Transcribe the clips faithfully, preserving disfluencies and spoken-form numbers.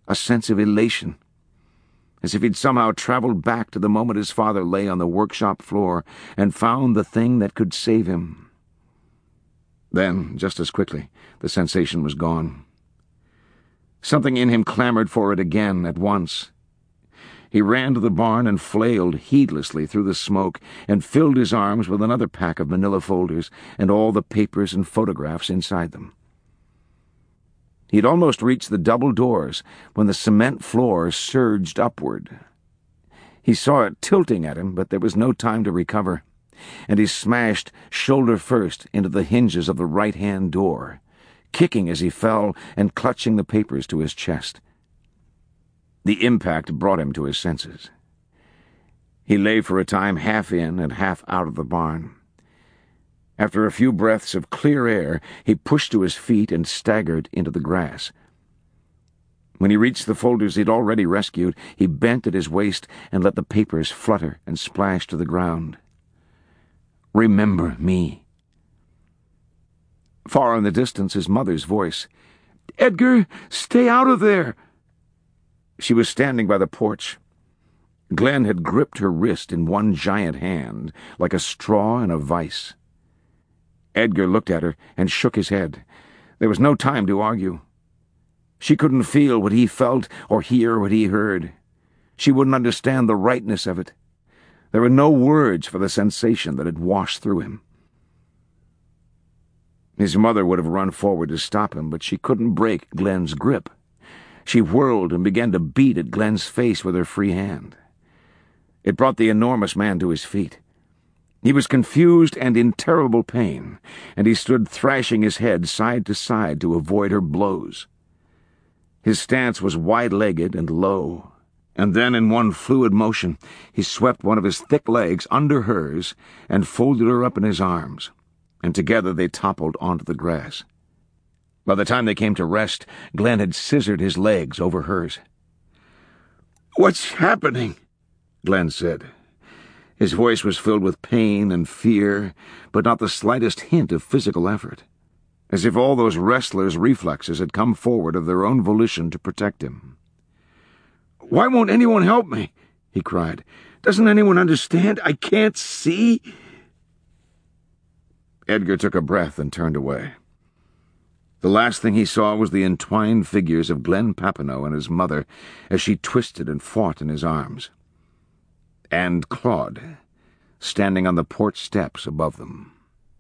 a sense of elation, as if he'd somehow traveled back to the moment his father lay on the workshop floor and found the thing that could save him. Then, just as quickly, the sensation was gone. Something in him clamored for it again at once. He ran to the barn and flailed heedlessly through the smoke and filled his arms with another pack of manila folders and all the papers and photographs inside them. He had almost reached the double doors when the cement floor surged upward. He saw it tilting at him, but there was no time to recover, and he smashed shoulder first into the hinges of the right-hand door, kicking as he fell and clutching the papers to his chest. The impact brought him to his senses. He lay for a time half in and half out of the barn. After a few breaths of clear air, he pushed to his feet and staggered into the grass. When he reached the folders he'd already rescued, he bent at his waist and let the papers flutter and splash to the ground. "Remember me." Far in the distance, his mother's voice. "Edgar, stay out of there!" She was standing by the porch. Glenn had gripped her wrist in one giant hand, like a straw in a vice. Edgar looked at her and shook his head. There was no time to argue. She couldn't feel what he felt or hear what he heard. She wouldn't understand the rightness of it. There were no words for the sensation that had washed through him. His mother would have run forward to stop him, but she couldn't break Glenn's grip. She whirled and began to beat at Glenn's face with her free hand. It brought the enormous man to his feet. He was confused and in terrible pain, and he stood thrashing his head side to side to avoid her blows. His stance was wide-legged and low, and then in one fluid motion he swept one of his thick legs under hers and folded her up in his arms, and together they toppled onto the grass. By the time they came to rest, Glenn had scissored his legs over hers. "What's happening?" Glenn said. His voice was filled with pain and fear, but not the slightest hint of physical effort, as if all those wrestlers' reflexes had come forward of their own volition to protect him. "Why won't anyone help me?" he cried. "Doesn't anyone understand? I can't see." Edgar took a breath and turned away. The last thing he saw was the entwined figures of Glenn Papineau and his mother as she twisted and fought in his arms, and Claude, standing on the porch steps above them.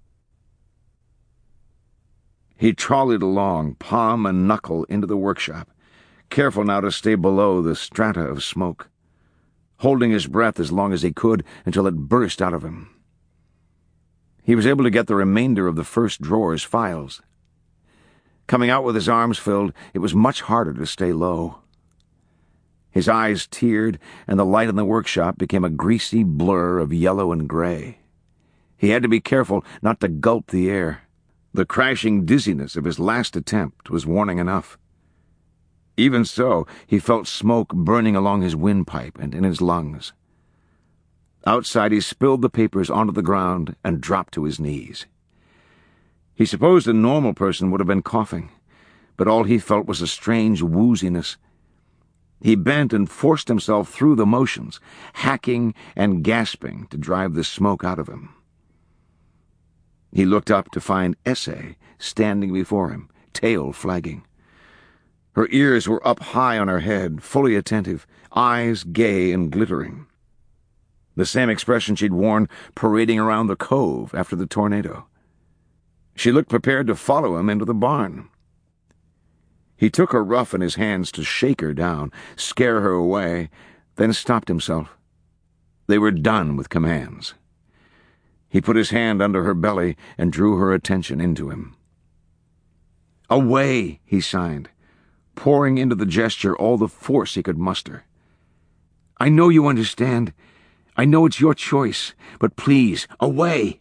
He trolleyed along, palm and knuckle, into the workshop, careful now to stay below the strata of smoke, holding his breath as long as he could until it burst out of him. He was able to get the remainder of the first drawer's files. Coming out with his arms filled, it was much harder to stay low. His eyes teared, and the light in the workshop became a greasy blur of yellow and gray. He had to be careful not to gulp the air. The crashing dizziness of his last attempt was warning enough. Even so, he felt smoke burning along his windpipe and in his lungs. Outside, he spilled the papers onto the ground and dropped to his knees. He supposed a normal person would have been coughing, but all he felt was a strange wooziness. He bent and forced himself through the motions, hacking and gasping to drive the smoke out of him. He looked up to find Essie standing before him, tail flagging. Her ears were up high on her head, fully attentive, eyes gay and glittering. The same expression she'd worn parading around the cove after the tornado. She looked prepared to follow him into the barn. He took her ruff in his hands to shake her down, scare her away, then stopped himself. They were done with commands. He put his hand under her belly and drew her attention into him. "Away," he signed, pouring into the gesture all the force he could muster. "I know you understand. I know it's your choice, but please, away."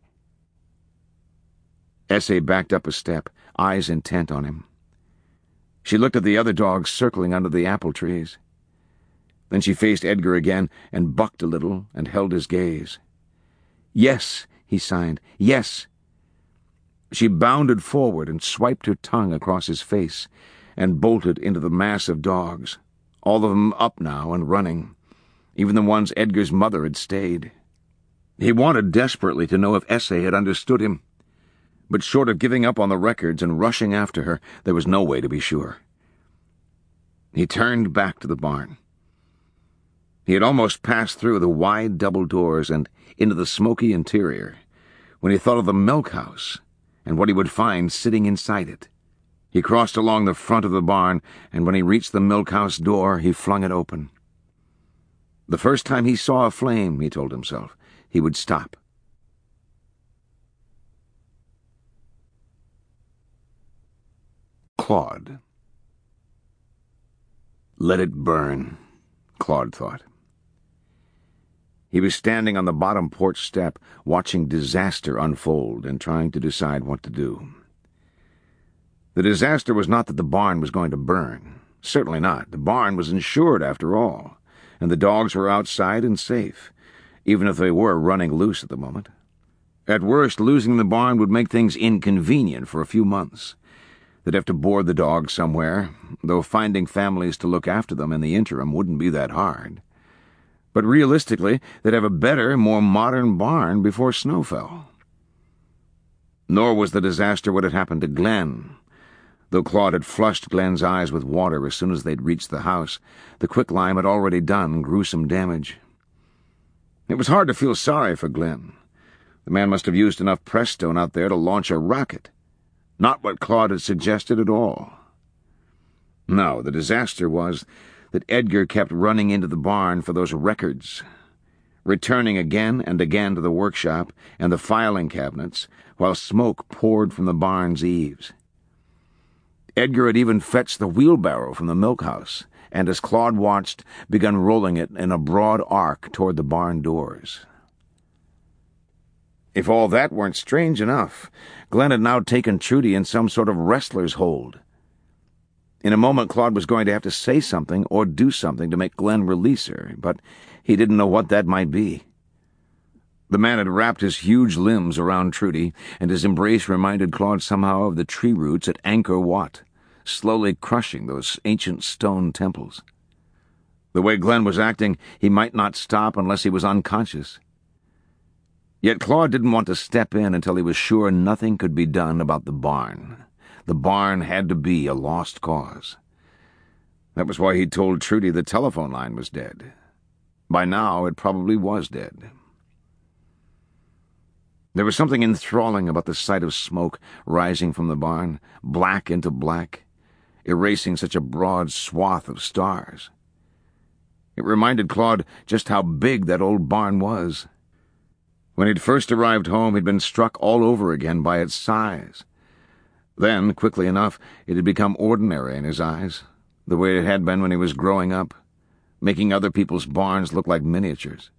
Essie backed up a step, eyes intent on him. She looked at the other dogs circling under the apple trees. Then she faced Edgar again and bucked a little and held his gaze. "Yes," he signed, "yes." She bounded forward and swiped her tongue across his face and bolted into the mass of dogs. all of them up now and running, even the ones Edgar's mother had stayed. He wanted desperately to know if Essay had understood him, but short of giving up on the records and rushing after her, there was no way to be sure. He turned back to the barn. He had almost passed through the wide double doors and into the smoky interior when he thought of the milk house and what he would find sitting inside it. He crossed along the front of the barn, and when he reached the milk house door, he flung it open. The first time he saw a flame, he told himself, he would stop. Claude. Let it burn, Claude thought. He was standing on the bottom porch step, watching disaster unfold and trying to decide what to do. The disaster was not that the barn was going to burn. Certainly not. The barn was insured, after all, and the dogs were outside and safe, even if they were running loose at the moment. At worst, losing the barn would make things inconvenient for a few months. They'd have to board the dogs somewhere, though finding families to look after them in the interim wouldn't be that hard. But realistically, they'd have a better, more modern barn before snow fell. Nor was the disaster what had happened to Glenn. Though Claude had flushed Glenn's eyes with water as soon as they'd reached the house, the quicklime had already done gruesome damage. It was hard to feel sorry for Glenn. The man must have used enough Prestone out there to launch a rocket. Not what Claude had suggested at all. No, the disaster was that Edgar kept running into the barn for those records, returning again and again to the workshop and the filing cabinets while smoke poured from the barn's eaves. Edgar had even fetched the wheelbarrow from the milk house, and as Claude watched, begun rolling it in a broad arc toward the barn doors. If all that weren't strange enough, Glenn had now taken Trudy in some sort of wrestler's hold. In a moment, Claude was going to have to say something or do something to make Glenn release her, but he didn't know what that might be. The man had wrapped his huge limbs around Trudy, and his embrace reminded Claude somehow of the tree roots at Angkor Wat, slowly crushing those ancient stone temples. The way Glenn was acting, he might not stop unless he was unconscious. Yet Claude didn't want to step in until he was sure nothing could be done about the barn. The barn had to be a lost cause. That was why he'd told Trudy the telephone line was dead. By now, it probably was dead. There was something enthralling about the sight of smoke rising from the barn, black into black, erasing such a broad swath of stars. It reminded Claude just how big that old barn was. When he'd first arrived home, he'd been struck all over again by its size. Then, quickly enough, it had become ordinary in his eyes, the way it had been when he was growing up, making other people's barns look like miniatures.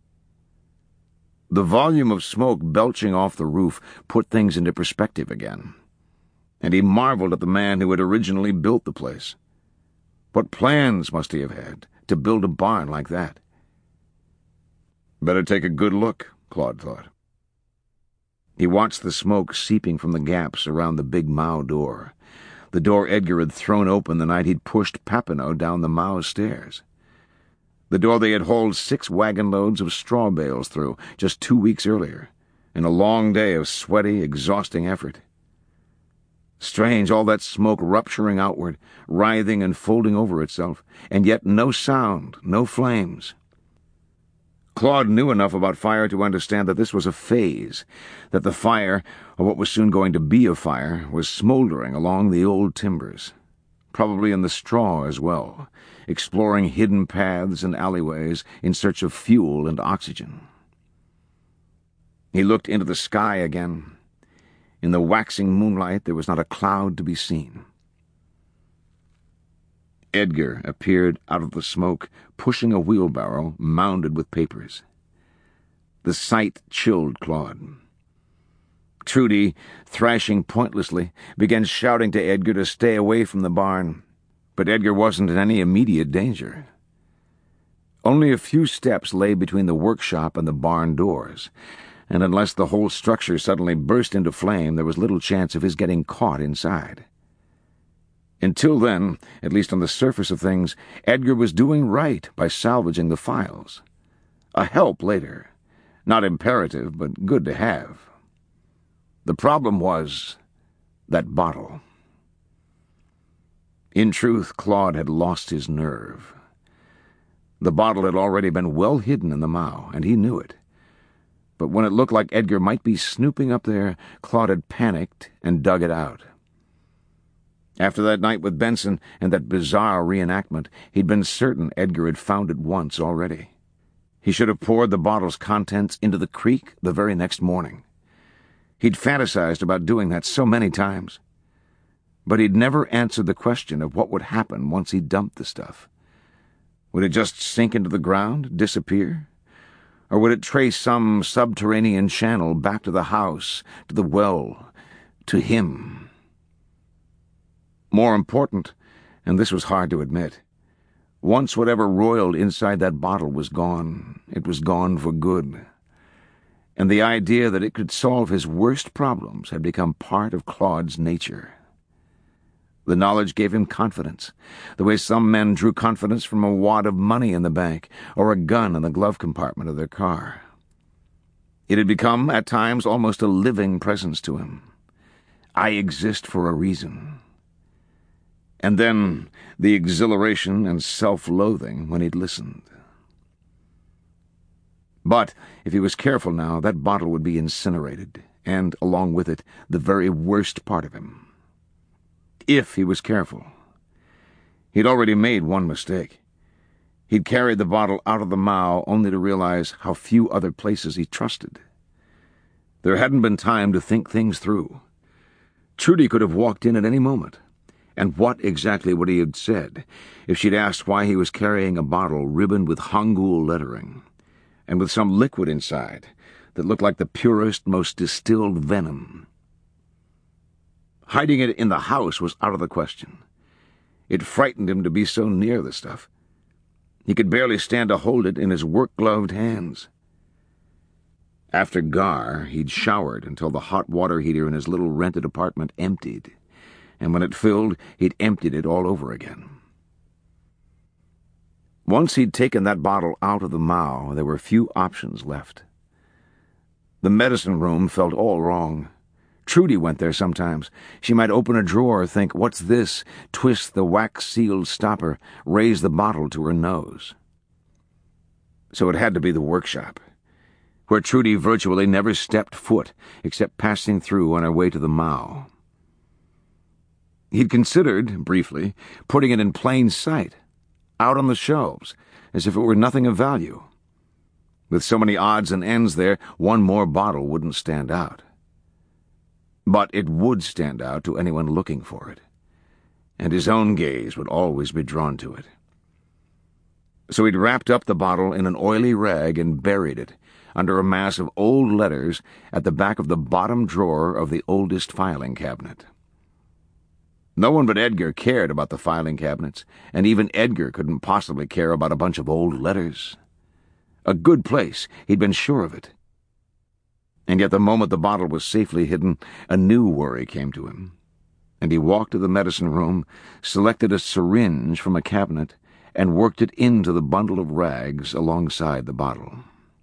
The volume of smoke belching off the roof put things into perspective again, and he marveled at the man who had originally built the place. What plans must he have had to build a barn like that? Better take a good look, Claude thought. He watched the smoke seeping from the gaps around the big Mao door, the door Edgar had thrown open the night he'd pushed Papineau down the Mao stairs. The door they had hauled six wagon loads of straw bales through just two weeks earlier, in a long day of sweaty, exhausting effort. Strange, all that smoke rupturing outward, writhing and folding over itself, and yet no sound, no flames. Claude knew enough about fire to understand that this was a phase, that the fire, or what was soon going to be a fire, was smoldering along the old timbers, probably in the straw as well, exploring hidden paths and alleyways in search of fuel and oxygen. He looked into the sky again. In the waxing moonlight, there was not a cloud to be seen. Edgar appeared out of the smoke, pushing a wheelbarrow mounded with papers. The sight chilled Claude. Trudy, thrashing pointlessly, began shouting to Edgar to stay away from the barn, but Edgar wasn't in any immediate danger. Only a few steps lay between the workshop and the barn doors, and unless the whole structure suddenly burst into flame, there was little chance of his getting caught inside. Until then, at least on the surface of things, Edgar was doing right by salvaging the files. A help later. Not imperative, but good to have. The problem was that bottle. In truth, Claude had lost his nerve. The bottle had already been well hidden in the mow, and he knew it. But when it looked like Edgar might be snooping up there, Claude had panicked and dug it out. After that night with Benson and that bizarre reenactment, he'd been certain Edgar had found it once already. He should have poured the bottle's contents into the creek the very next morning. He'd fantasized about doing that so many times. But he'd never answered the question of what would happen once he dumped the stuff. Would it just sink into the ground, disappear? Or would it trace some subterranean channel back to the house, to the well, to him? More important, and this was hard to admit, once whatever roiled inside that bottle was gone, it was gone for good. And the idea that it could solve his worst problems had become part of Claude's nature. The knowledge gave him confidence, the way some men drew confidence from a wad of money in the bank or a gun in the glove compartment of their car. It had become, at times, almost a living presence to him. I exist for a reason. And then the exhilaration and self-loathing when he'd listened. But if he was careful now, that bottle would be incinerated, and, along with it, the very worst part of him. If he was careful. He'd already made one mistake. He'd carried the bottle out of the mow only to realize how few other places he trusted. There hadn't been time to think things through. Trudy could have walked in at any moment. And what exactly would he have said if she'd asked why he was carrying a bottle ribboned with Hangul lettering, and with some liquid inside that looked like the purest, most distilled venom? Hiding it in the house was out of the question. It frightened him to be so near the stuff. He could barely stand to hold it in his work-gloved hands. After Gar, he'd showered until the hot water heater in his little rented apartment emptied, and when it filled, he'd emptied it all over again. Once he'd taken that bottle out of the mow, there were few options left. The medicine room felt all wrong. Trudy went there sometimes. She might open a drawer, think, "What's this?" twist the wax-sealed stopper, raise the bottle to her nose. So it had to be the workshop, where Trudy virtually never stepped foot except passing through on her way to the mow. He'd considered, briefly, putting it in plain sight, out on the shelves, as if it were nothing of value. With so many odds and ends there, one more bottle wouldn't stand out. But it would stand out to anyone looking for it, and his own gaze would always be drawn to it. So he'd wrapped up the bottle in an oily rag and buried it under a mass of old letters at the back of the bottom drawer of the oldest filing cabinet. No one but Edgar cared about the filing cabinets, and even Edgar couldn't possibly care about a bunch of old letters. A good place, he'd been sure of it. And yet the moment the bottle was safely hidden, a new worry came to him, and he walked to the medicine room, selected a syringe from a cabinet, and worked it into the bundle of rags alongside the bottle.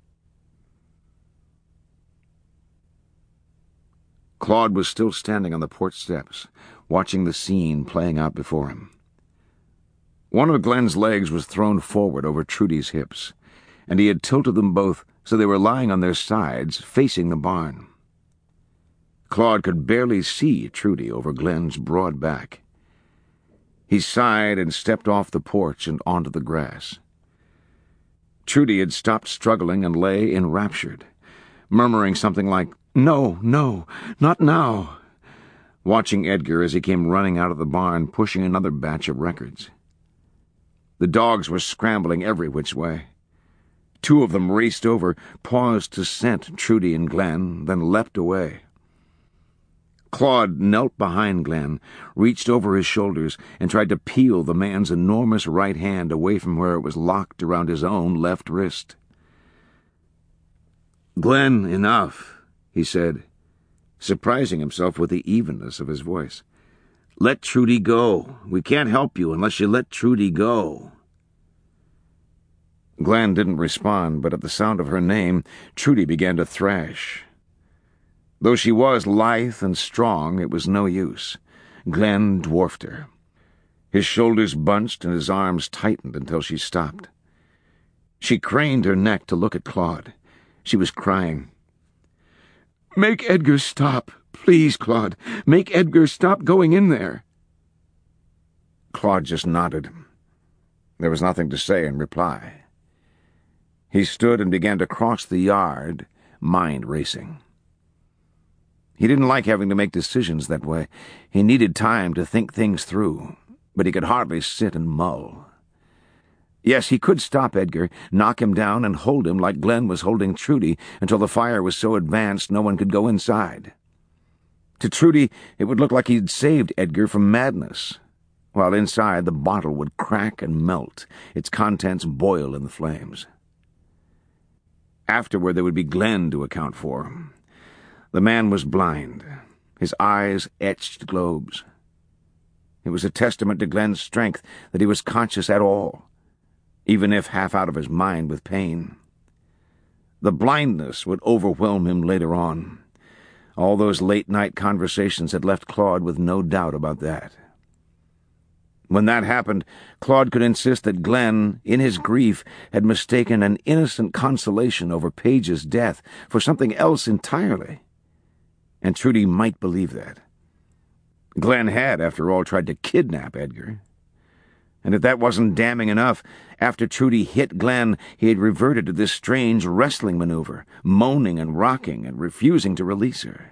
Claude was still standing on the porch steps, watching the scene playing out before him. One of Glenn's legs was thrown forward over Trudy's hips, and he had tilted them both so they were lying on their sides, facing the barn. Claude could barely see Trudy over Glenn's broad back. He sighed and stepped off the porch and onto the grass. Trudy had stopped struggling and lay enraptured, murmuring something like, "No, no, not now," watching Edgar as he came running out of the barn, pushing another batch of records. The dogs were scrambling every which way. Two of them raced over, paused to scent Trudy and Glenn, then leapt away. Claude knelt behind Glenn, reached over his shoulders, and tried to peel the man's enormous right hand away from where it was locked around his own left wrist. "Glenn, enough," he said, surprising himself with the evenness of his voice. Let Trudy go. We can't help you unless you let Trudy go. Glenn didn't respond, but at the sound of her name, Trudy began to thrash. Though she was lithe and strong, it was no use. Glenn dwarfed her. His shoulders bunched and his arms tightened until she stopped. She craned her neck to look at Claude. She was crying. "Make Edgar stop. Please, Claude. Make Edgar stop going in there." Claude just nodded. There was nothing to say in reply. He stood and began to cross the yard, mind racing. He didn't like having to make decisions that way. He needed time to think things through, but he could hardly sit and mull. Yes, he could stop Edgar, knock him down, and hold him like Glenn was holding Trudy until the fire was so advanced no one could go inside. To Trudy, it would look like he'd saved Edgar from madness, while inside the bottle would crack and melt, its contents boil in the flames. Afterward, there would be Glenn to account for. The man was blind, his eyes etched globes. It was a testament to Glenn's strength that he was conscious at all, even if half out of his mind with pain. The blindness would overwhelm him later on. All those late-night conversations had left Claude with no doubt about that. When that happened, Claude could insist that Glenn, in his grief, had mistaken an innocent consolation over Paige's death for something else entirely. And Trudy might believe that. Glenn had, after all, tried to kidnap Edgar. And if that wasn't damning enough, after Trudy hit Glenn, he had reverted to this strange wrestling maneuver, moaning and rocking and refusing to release her.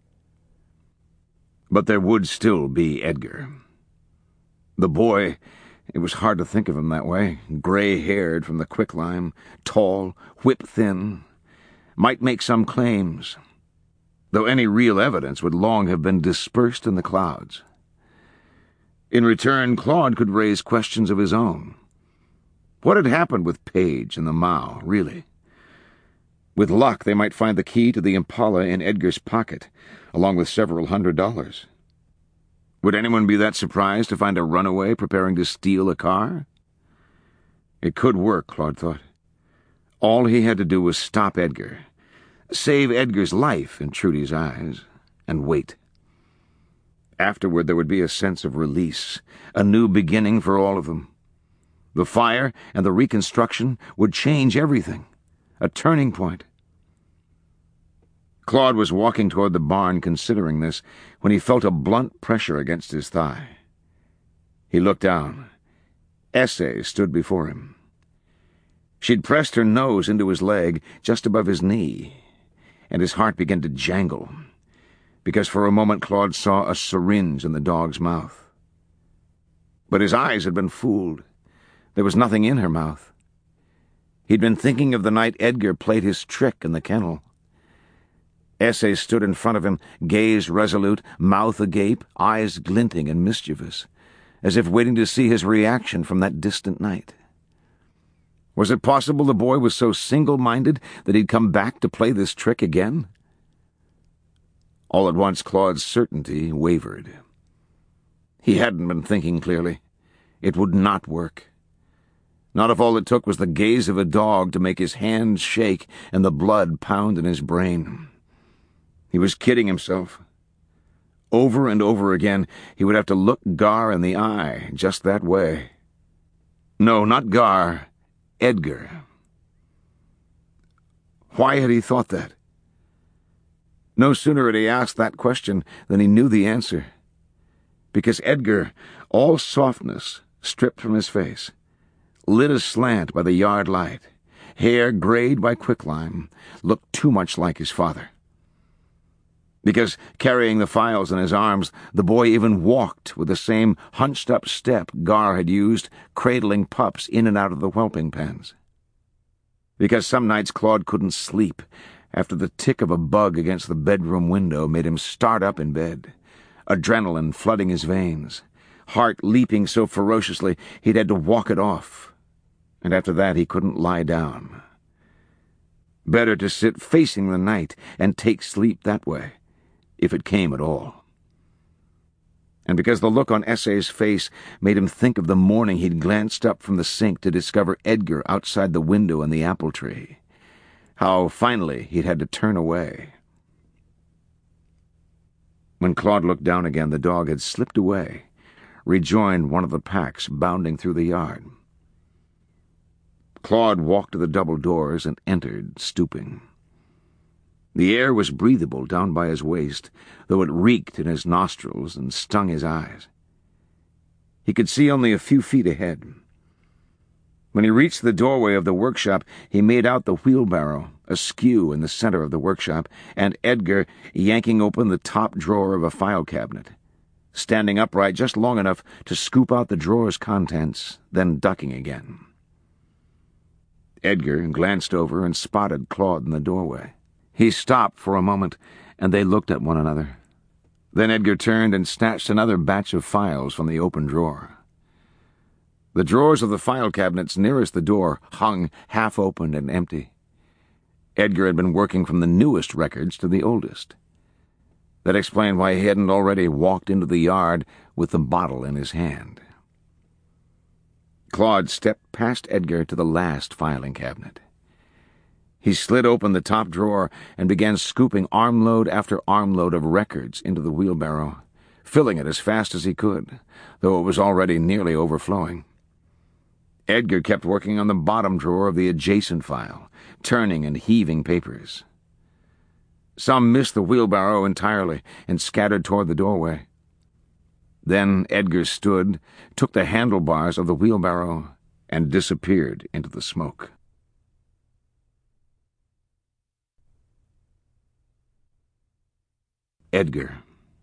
But there would still be Edgar. The boy, it was hard to think of him that way, gray-haired from the quicklime, tall, whip-thin, might make some claims, though any real evidence would long have been dispersed in the clouds. In return, Claude could raise questions of his own. What had happened with Paige and the Mao, really? With luck, they might find the key to the Impala in Edgar's pocket, along with several hundred dollars. Would anyone be that surprised to find a runaway preparing to steal a car? It could work, Claude thought. All he had to do was stop Edgar, save Edgar's life in Trudy's eyes, and wait. Afterward, there would be a sense of release, a new beginning for all of them. The fire and the reconstruction would change everything, a turning point. Claude was walking toward the barn considering this when he felt a blunt pressure against his thigh. He looked down. Essie stood before him. She'd pressed her nose into his leg just above his knee, and his heart began to jangle, because for a moment Claude saw a syringe in the dog's mouth. But his eyes had been fooled. There was nothing in her mouth. He'd been thinking of the night Edgar played his trick in the kennel. Essie stood in front of him, gaze resolute, mouth agape, eyes glinting and mischievous, as if waiting to see his reaction from that distant night. Was it possible the boy was so single-minded that he'd come back to play this trick again? All at once, Claude's certainty wavered. He hadn't been thinking clearly. It would not work. Not if all it took was the gaze of a dog to make his hands shake and the blood pound in his brain. He was kidding himself. Over and over again, he would have to look Gar in the eye, just that way. No, not Gar, Edgar. Why had he thought that? No sooner had he asked that question than he knew the answer. Because Edgar, all softness stripped from his face, lit aslant by the yard light, hair grayed by quicklime, looked too much like his father. Because, carrying the files in his arms, the boy even walked with the same hunched-up step Gar had used, cradling pups in and out of the whelping pens. Because some nights Claude couldn't sleep, after the tick of a bug against the bedroom window made him start up in bed, adrenaline flooding his veins, heart leaping so ferociously he'd had to walk it off, and after that he couldn't lie down. Better to sit facing the night and take sleep that way, if it came at all. and because the look on Essay's face made him think of the morning he'd glanced up from the sink to discover Edgar outside the window in the apple tree. How, finally, he'd had to turn away. When Claude looked down again, the dog had slipped away, rejoined one of the packs bounding through the yard. Claude walked to the double doors and entered, stooping. The air was breathable down by his waist, though it reeked in his nostrils and stung his eyes. He could see only a few feet ahead. When he reached the doorway of the workshop, he made out the wheelbarrow, askew in the center of the workshop, and Edgar yanking open the top drawer of a file cabinet, standing upright just long enough to scoop out the drawer's contents, then ducking again. Edgar glanced over and spotted Claude in the doorway. He stopped for a moment, and they looked at one another. Then Edgar turned and snatched another batch of files from the open drawer. The drawers of the file cabinets nearest the door hung half-open and empty. Edgar had been working from the newest records to the oldest. That explained why he hadn't already walked into the yard with the bottle in his hand. Claude stepped past Edgar to the last filing cabinet. He slid open the top drawer and began scooping armload after armload of records into the wheelbarrow, filling it as fast as he could, though it was already nearly overflowing. Edgar kept working on the bottom drawer of the adjacent file, turning and heaving papers. Some missed the wheelbarrow entirely and scattered toward the doorway. Then Edgar stood, took the handlebars of the wheelbarrow, and disappeared into the smoke. Edgar.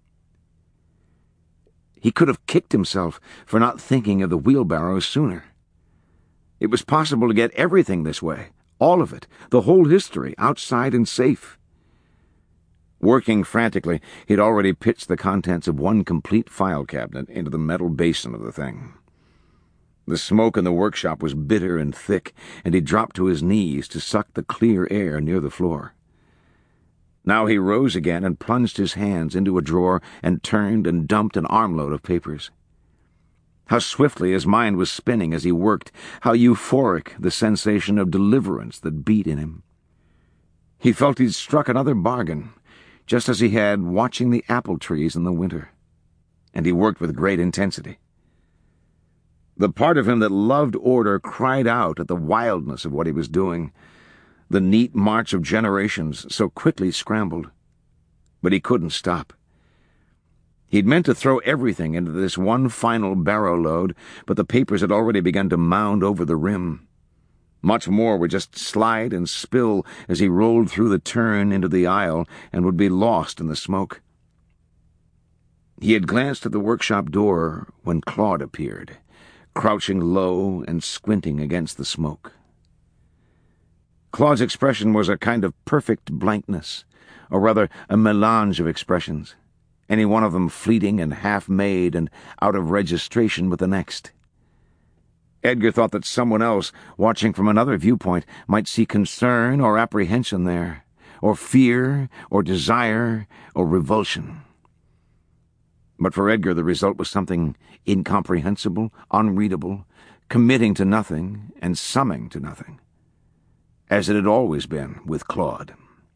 He could have kicked himself for not thinking of the wheelbarrow sooner. It was possible to get everything this way, all of it, the whole history, outside and safe. Working frantically, he'd already pitched the contents of one complete file cabinet into the metal basin of the thing. The smoke in the workshop was bitter and thick, and he dropped to his knees to suck the clear air near the floor. Now he rose again and plunged his hands into a drawer and turned and dumped an armload of papers. How swiftly his mind was spinning as he worked, how euphoric the sensation of deliverance that beat in him. He felt he'd struck another bargain, just as he had watching the apple trees in the winter, and he worked with great intensity. The part of him that loved order cried out at the wildness of what he was doing, the neat march of generations so quickly scrambled. But he couldn't stop. He'd meant to throw everything into this one final barrow load, but the papers had already begun to mound over the rim. Much more would just slide and spill as he rolled through the turn into the aisle and would be lost in the smoke. He had glanced at the workshop door when Claude appeared, crouching low and squinting against the smoke. Claude's expression was a kind of perfect blankness, or rather a melange of expressions, any one of them fleeting and half-made and out of registration with the next. Edgar thought that someone else, watching from another viewpoint, might see concern or apprehension there, or fear, or desire, or revulsion. But for Edgar the result was something incomprehensible, unreadable, committing to nothing and summing to nothing, as it had always been with Claude.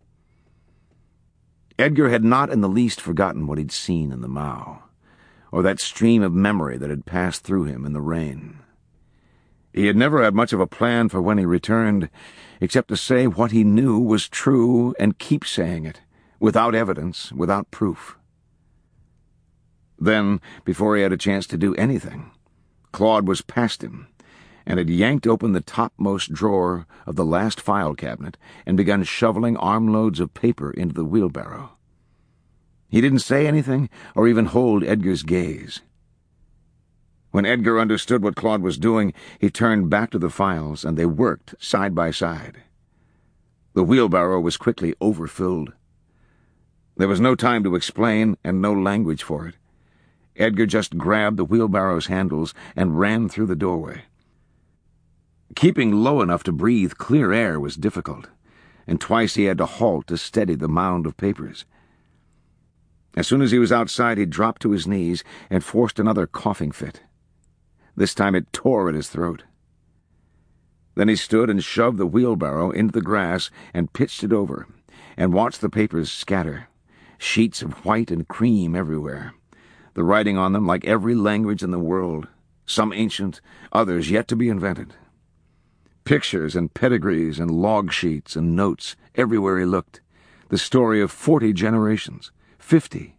Edgar had not in the least forgotten what he'd seen in the mow, or that stream of memory that had passed through him in the rain. He had never had much of a plan for when he returned, except to say what he knew was true and keep saying it, without evidence, without proof. Then, before he had a chance to do anything, Claude was past him, and had yanked open the topmost drawer of the last file cabinet and begun shoveling armloads of paper into the wheelbarrow. He didn't say anything or even hold Edgar's gaze. When Edgar understood what Claude was doing, he turned back to the files, and they worked side by side. The wheelbarrow was quickly overfilled. There was no time to explain and no language for it. Edgar just grabbed the wheelbarrow's handles and ran through the doorway. Keeping low enough to breathe clear air was difficult, and twice he had to halt to steady the mound of papers. As soon as he was outside, he dropped to his knees and forced another coughing fit. This time it tore at his throat. Then he stood and shoved the wheelbarrow into the grass and pitched it over, and watched the papers scatter, sheets of white and cream everywhere, the writing on them like every language in the world, some ancient, others yet to be invented. Pictures and pedigrees and log sheets and notes everywhere he looked, the story of forty generations, fifty.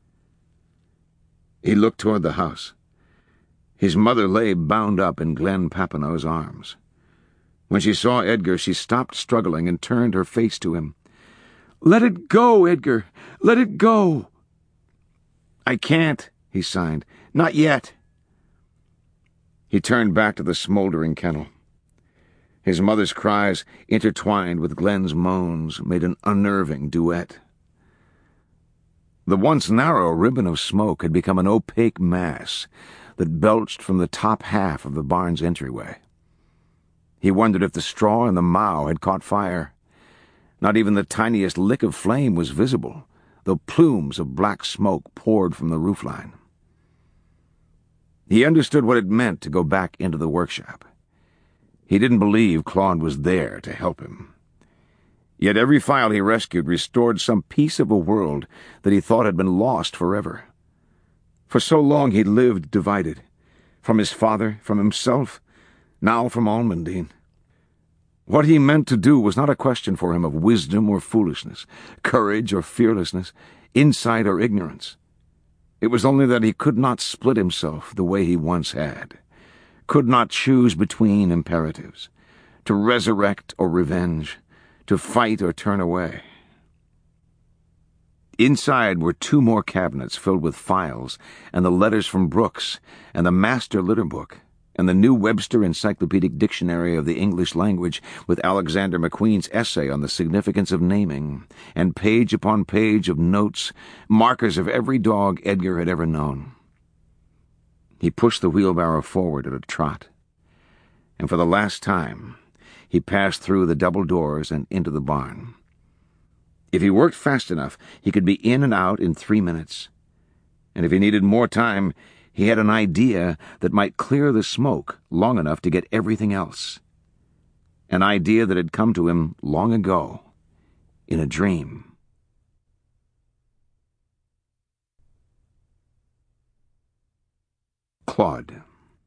He looked toward the house. His mother lay bound up in Glenn Papineau's arms. When she saw Edgar, she stopped struggling and turned her face to him. "Let it go, Edgar! Let it go!" "I can't," he signed. "Not yet." He turned back to the smoldering kennel. His mother's cries, intertwined with Glenn's moans, made an unnerving duet. The once narrow ribbon of smoke had become an opaque mass that belched from the top half of the barn's entryway. He wondered if the straw in the mow had caught fire. Not even the tiniest lick of flame was visible, though plumes of black smoke poured from the roofline. He understood what it meant to go back into the workshop. He didn't believe Claude was there to help him. Yet every file he rescued restored some piece of a world that he thought had been lost forever. For so long he'd lived divided, from his father, from himself, now from Almondine. What he meant to do was not a question for him of wisdom or foolishness, courage or fearlessness, insight or ignorance. It was only that he could not split himself the way he once had, could not choose between imperatives, to resurrect or revenge, to fight or turn away. Inside were two more cabinets filled with files, and the letters from Brooks, and the master litter book, and the new Webster Encyclopedic Dictionary of the English Language with Alexander McQueen's essay on the significance of naming, and page upon page of notes, markers of every dog Edgar had ever known. He pushed the wheelbarrow forward at a trot, and for the last time he passed through the double doors and into the barn. If he worked fast enough, he could be in and out in three minutes, and if he needed more time, he had an idea that might clear the smoke long enough to get everything else. An idea that had come to him long ago, in a dream. Claude.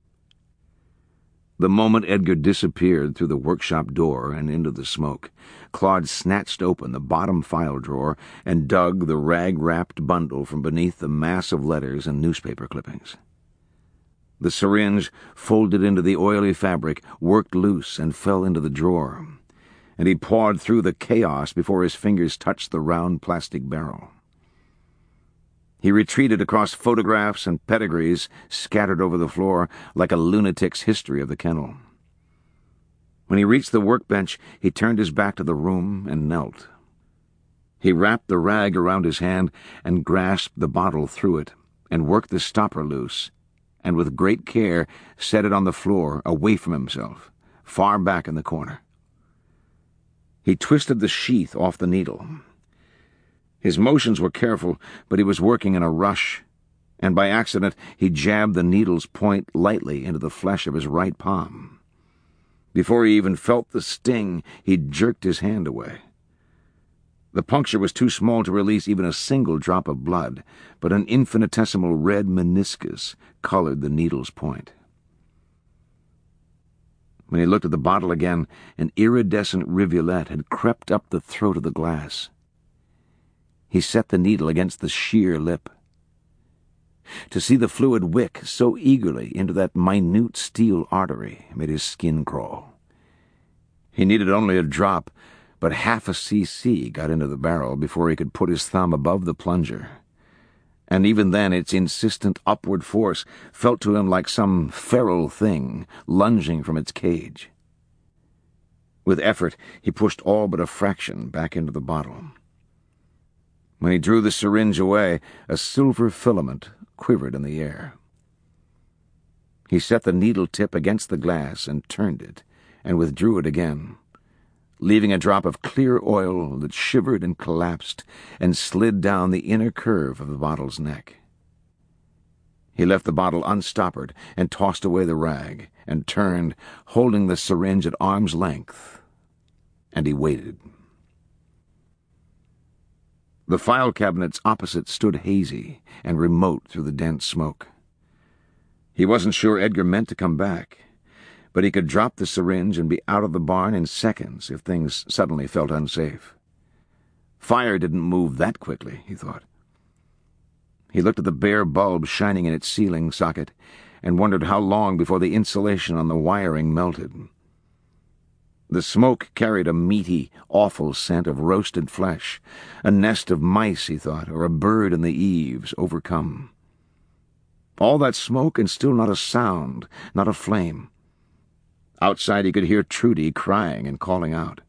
The moment Edgar disappeared through the workshop door and into the smoke, Claude snatched open the bottom file drawer and dug the rag-wrapped bundle from beneath the mass of letters and newspaper clippings. The syringe, folded into the oily fabric, worked loose and fell into the drawer, and he pawed through the chaos before his fingers touched the round plastic barrel. He retreated across photographs and pedigrees scattered over the floor like a lunatic's history of the kennel. When he reached the workbench, he turned his back to the room and knelt. He wrapped the rag around his hand and grasped the bottle through it and worked the stopper loose, and with great care set it on the floor away from himself, far back in the corner. He twisted the sheath off the needle. His motions were careful, but he was working in a rush, and by accident he jabbed the needle's point lightly into the flesh of his right palm. Before he even felt the sting, he jerked his hand away. The puncture was too small to release even a single drop of blood, but an infinitesimal red meniscus colored the needle's point. When he looked at the bottle again, an iridescent rivulet had crept up the throat of the glass. He set the needle against the sheer lip. To see the fluid wick so eagerly into that minute steel artery made his skin crawl. He needed only a drop, but half a cc got into the barrel before he could put his thumb above the plunger, and even then its insistent upward force felt to him like some feral thing lunging from its cage. With effort, he pushed all but a fraction back into the bottle. When he drew the syringe away, a silver filament quivered in the air. He set the needle tip against the glass and turned it, and withdrew it again. leaving a drop of clear oil that shivered and collapsed and slid down the inner curve of the bottle's neck. He left the bottle unstoppered and tossed away the rag, and turned, holding the syringe at arm's length, and he waited. The file cabinets opposite stood hazy and remote through the dense smoke. He wasn't sure Edgar meant to come back, but he could drop the syringe and be out of the barn in seconds if things suddenly felt unsafe. Fire didn't move that quickly, he thought. He looked at the bare bulb shining in its ceiling socket and wondered how long before the insulation on the wiring melted. The smoke carried a meaty, awful scent of roasted flesh, a nest of mice, he thought, or a bird in the eaves, overcome. All that smoke and still not a sound, not a flame. Outside he could hear Trudy crying and calling out.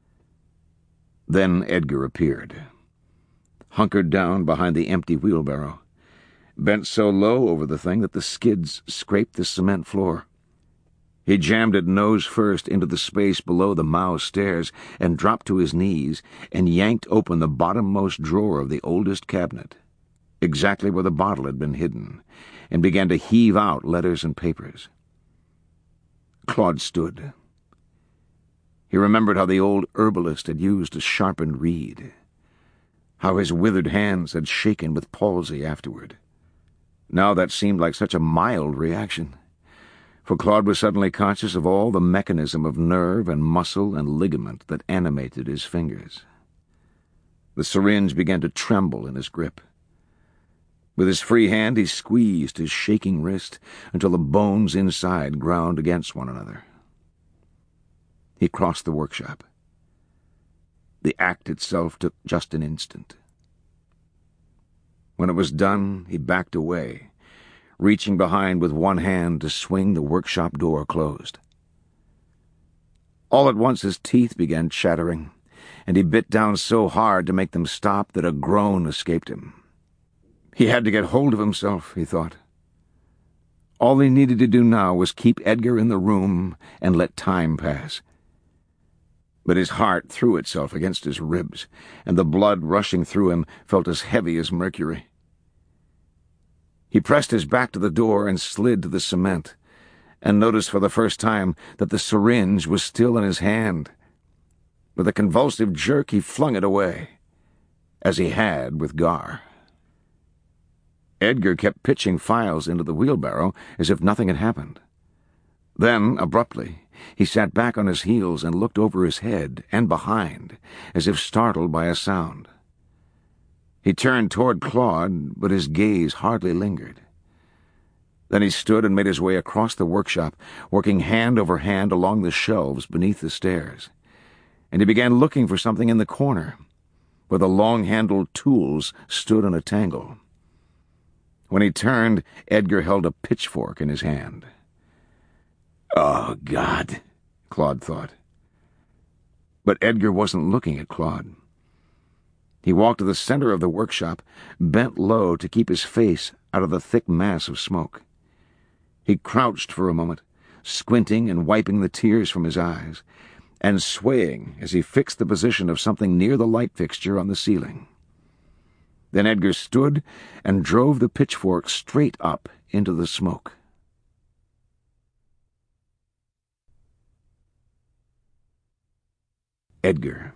Then Edgar appeared, hunkered down behind the empty wheelbarrow, bent so low over the thing that the skids scraped the cement floor. He jammed it nose first into the space below the Mao stairs and dropped to his knees and yanked open the bottommost drawer of the oldest cabinet, exactly where the bottle had been hidden, and began to heave out letters and papers. Claude stood. He remembered how the old herbalist had used a sharpened reed, how his withered hands had shaken with palsy afterward. Now that seemed like such a mild reaction, for Claude was suddenly conscious of all the mechanism of nerve and muscle and ligament that animated his fingers. The syringe began to tremble in his grip. With his free hand he squeezed his shaking wrist until the bones inside ground against one another. He crossed the workshop. The act itself took just an instant. When it was done, he backed away, reaching behind with one hand to swing the workshop door closed. All at once his teeth began chattering, and he bit down so hard to make them stop that a groan escaped him. He had to get hold of himself, he thought. All he needed to do now was keep Edgar in the room and let time pass. But his heart threw itself against his ribs, and the blood rushing through him felt as heavy as mercury. He pressed his back to the door and slid to the cement, and noticed for the first time that the syringe was still in his hand. With a convulsive jerk he flung it away, as he had with Gar. Edgar kept pitching files into the wheelbarrow as if nothing had happened. Then, abruptly, he sat back on his heels and looked over his head and behind, as if startled by a sound. He turned toward Claude, but his gaze hardly lingered. Then he stood and made his way across the workshop, working hand over hand along the shelves beneath the stairs, and he began looking for something in the corner, where the long-handled tools stood in a tangle. When he turned, Edgar held a pitchfork in his hand. "Oh, God," Claude thought. But Edgar wasn't looking at Claude. He walked to the center of the workshop, bent low to keep his face out of the thick mass of smoke. He crouched for a moment, squinting and wiping the tears from his eyes, and swaying as he fixed the position of something near the light fixture on the ceiling. Then Edgar stood and drove the pitchfork straight up into the smoke. Edgar.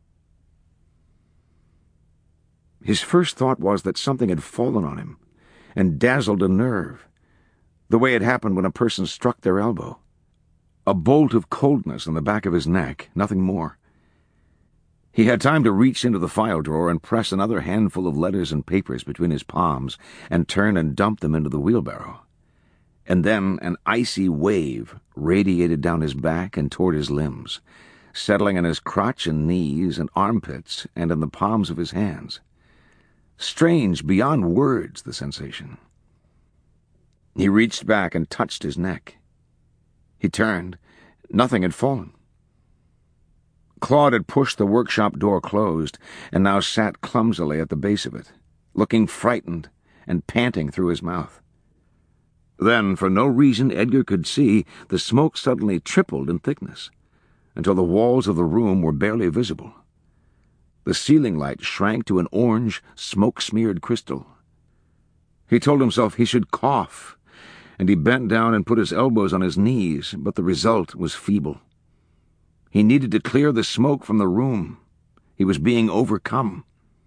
His first thought was that something had fallen on him and dazzled a nerve, the way it happened when a person struck their elbow. A bolt of coldness on the back of his neck, nothing more. He had time to reach into the file drawer and press another handful of letters and papers between his palms and turn and dump them into the wheelbarrow. And then an icy wave radiated down his back and toward his limbs, settling on his crotch and knees and armpits and in the palms of his hands. Strange beyond words, the sensation. He reached back and touched his neck. He turned. Nothing had fallen. Claude had pushed the workshop door closed and now sat clumsily at the base of it, looking frightened and panting through his mouth. Then, for no reason Edgar could see, the smoke suddenly tripled in thickness. until the walls of the room were barely visible. The ceiling light shrank to an orange, smoke-smeared crystal. He told himself he should cough, and he bent down and put his elbows on his knees, but the result was feeble. He needed to clear the smoke from the room. He was being overcome.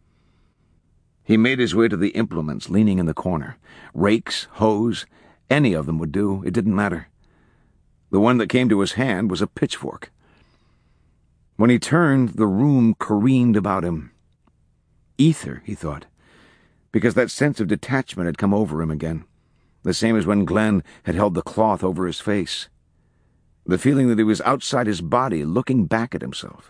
He made his way to the implements leaning in the corner. Rakes, hose, any of them would do. It didn't matter. The one that came to his hand was a pitchfork. When he turned, the room careened about him. Ether, he thought, because that sense of detachment had come over him again, the same as when Glenn had held the cloth over his face. The feeling that he was outside his body, looking back at himself.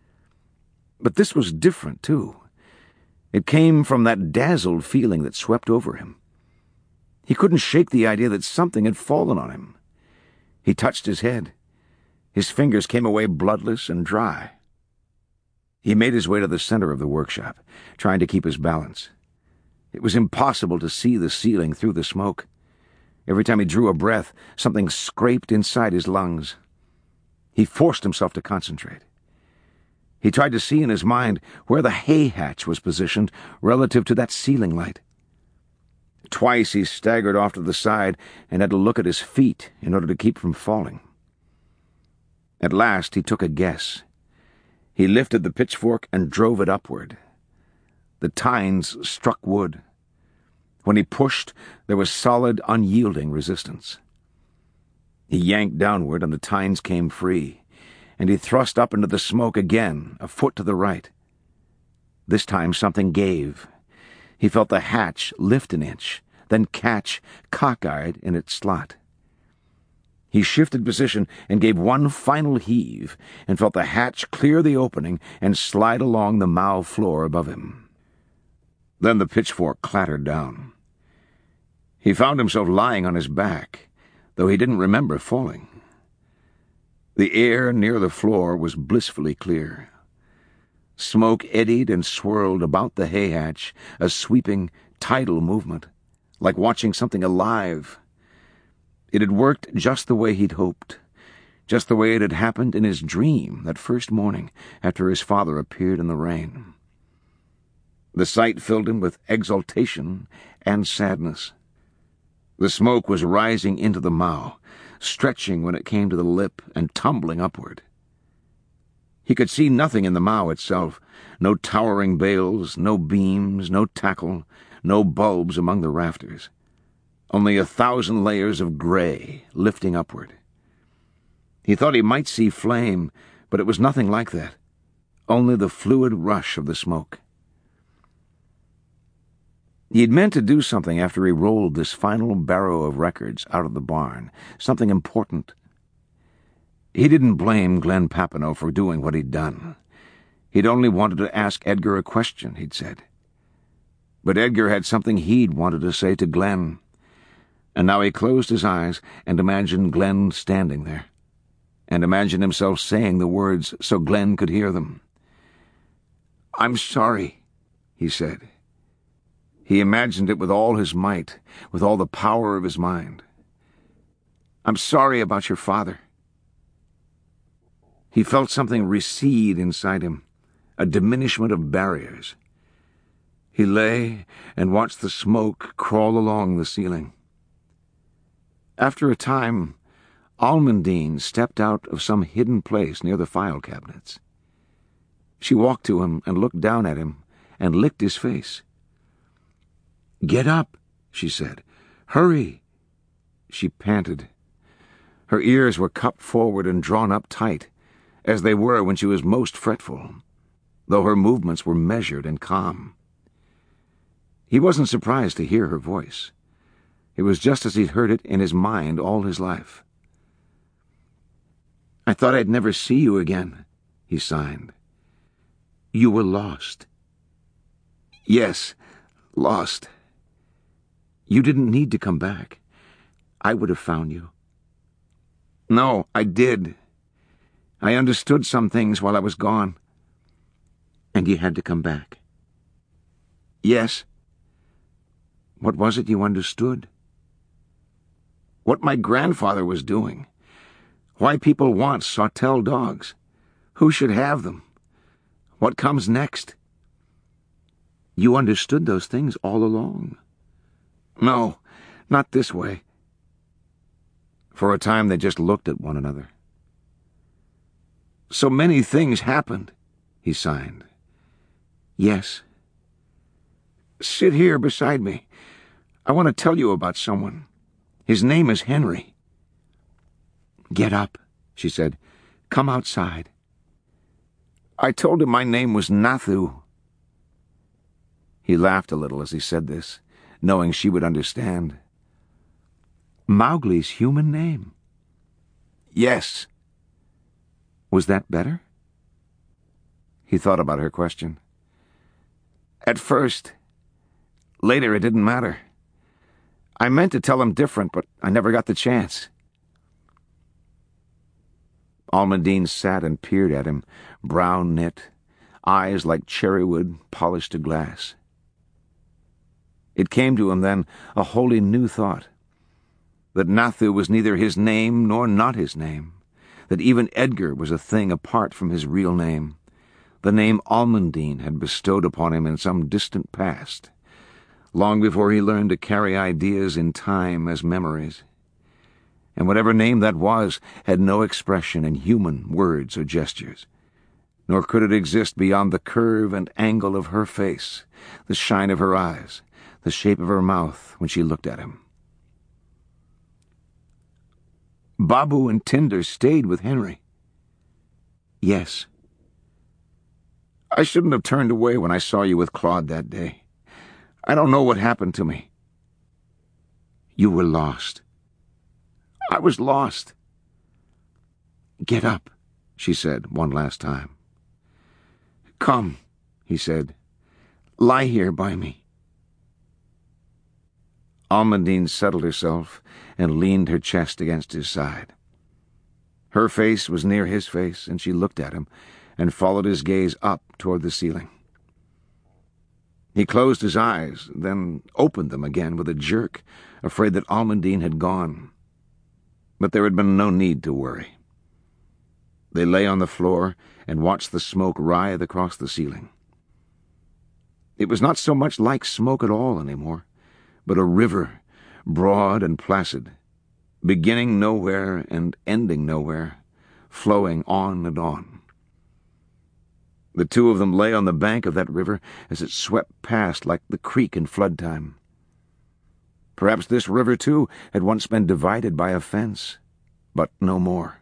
But this was different, too. It came from that dazzled feeling that swept over him. He couldn't shake the idea that something had fallen on him. He touched his head. His fingers came away bloodless and dry. He made his way to the center of the workshop, trying to keep his balance. It was impossible to see the ceiling through the smoke. Every time he drew a breath, something scraped inside his lungs. He forced himself to concentrate. He tried to see in his mind where the hay hatch was positioned relative to that ceiling light. Twice he staggered off to the side and had to look at his feet in order to keep from falling. At last he took a guess. He lifted the pitchfork and drove it upward. The tines struck wood. When he pushed, there was solid, unyielding resistance. He yanked downward and the tines came free, and he thrust up into the smoke again, a foot to the right. This time something gave. He felt the hatch lift an inch, then catch, cockeyed in its slot. He shifted position and gave one final heave and felt the hatch clear the opening and slide along the mow floor above him. Then the pitchfork clattered down. He found himself lying on his back, though he didn't remember falling. The air near the floor was blissfully clear. Smoke eddied and swirled about the hay hatch, a sweeping, tidal movement, like watching something alive. It had worked just the way he'd hoped, just the way it had happened in his dream that first morning after his father appeared in the rain. The sight filled him with exultation and sadness. The smoke was rising into the mow, stretching when it came to the lip and tumbling upward. He could see nothing in the mow itself, no towering bales, no beams, no tackle, no bulbs among the rafters. Only a thousand layers of gray lifting upward. He thought he might see flame, but it was nothing like that, only the fluid rush of the smoke. He'd meant to do something after he rolled this final barrow of records out of the barn, something important. He didn't blame Glenn Papineau for doing what he'd done. He'd only wanted to ask Edgar a question, he'd said. But Edgar had something he'd wanted to say to Glenn, and now he closed his eyes and imagined Glenn standing there, and imagined himself saying the words so Glenn could hear them. "I'm sorry," he said. He imagined it with all his might, with all the power of his mind. "I'm sorry about your father." He felt something recede inside him, a diminishment of barriers. He lay and watched the smoke crawl along the ceiling. After a time, Almondine stepped out of some hidden place near the file cabinets. She walked to him and looked down at him and licked his face. "Get up," she said. "Hurry." She panted. Her ears were cupped forward and drawn up tight, as they were when she was most fretful, though her movements were measured and calm. He wasn't surprised to hear her voice. It was just as he'd heard it in his mind all his life. "I thought I'd never see you again," he signed. "You were lost." "Yes, lost. You didn't need to come back. I would have found you." "No, I did. I understood some things while I was gone." "And you had to come back?" "Yes." "What was it you understood?" "What my grandfather was doing. Why people want Sawtell dogs. Who should have them? What comes next? You understood those things all along. No, not this way. For a time they just looked at one another. So many things happened, he signed. Yes. Sit here beside me. I want to tell you about someone. His name is Henry. Get up, she said. Come outside. I told him my name was Nathu. He laughed a little as he said this, knowing she would understand. Mowgli's human name? Yes. Was that better? He thought about her question. At first. Later it didn't matter. I meant to tell him different, but I never got the chance. Almondine sat and peered at him, brown knit, eyes like cherrywood polished to glass. It came to him then, a wholly new thought, that Nathu was neither his name nor not his name, that even Edgar was a thing apart from his real name, the name Almondine had bestowed upon him in some distant past, long before he learned to carry ideas in time as memories. And whatever name that was had no expression in human words or gestures, nor could it exist beyond the curve and angle of her face, the shine of her eyes, the shape of her mouth when she looked at him. Babu and Tinder stayed with Henry. Yes. I shouldn't have turned away when I saw you with Claude that day. I don't know what happened to me. You were lost. I was lost. Get up, she said one last time. Come, he said. Lie here by me. Almondine settled herself and leaned her chest against his side. Her face was near his face, and she looked at him and followed his gaze up toward the ceiling. He closed his eyes, then opened them again with a jerk, afraid that Almondine had gone. But there had been no need to worry. They lay on the floor and watched the smoke writhe across the ceiling. It was not so much like smoke at all anymore, but a river, broad and placid, beginning nowhere and ending nowhere, flowing on and on. The two of them lay on the bank of that river as it swept past like the creek in flood time. Perhaps this river, too, had once been divided by a fence, but no more.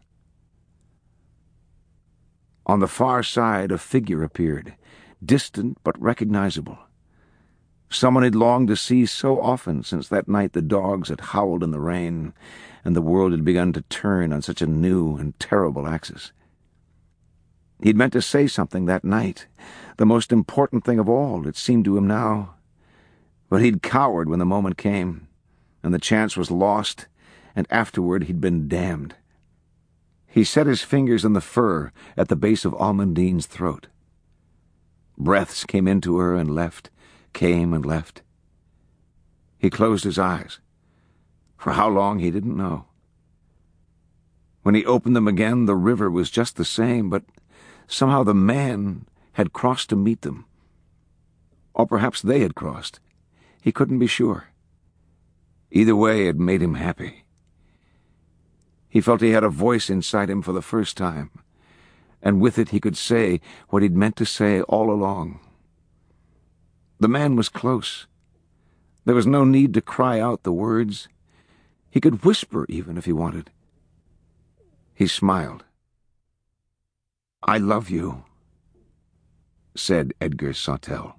On the far side, a figure appeared, distant but recognizable. Someone he'd longed to see so often since that night the dogs had howled in the rain, and the world had begun to turn on such a new and terrible axis. He'd meant to say something that night, the most important thing of all, it seemed to him now. But he'd cowered when the moment came, and the chance was lost, and afterward he'd been damned. He set his fingers in the fur at the base of Almondine's throat. Breaths came into her and left, came and left. He closed his eyes. For how long he didn't know. When he opened them again, the river was just the same, but somehow the man had crossed to meet them. Or perhaps they had crossed. He couldn't be sure. Either way, it made him happy. He felt he had a voice inside him for the first time, and with it he could say what he'd meant to say all along. The man was close. There was no need to cry out the words. He could whisper even if he wanted. He smiled. "I love you," said Edgar Sawtelle.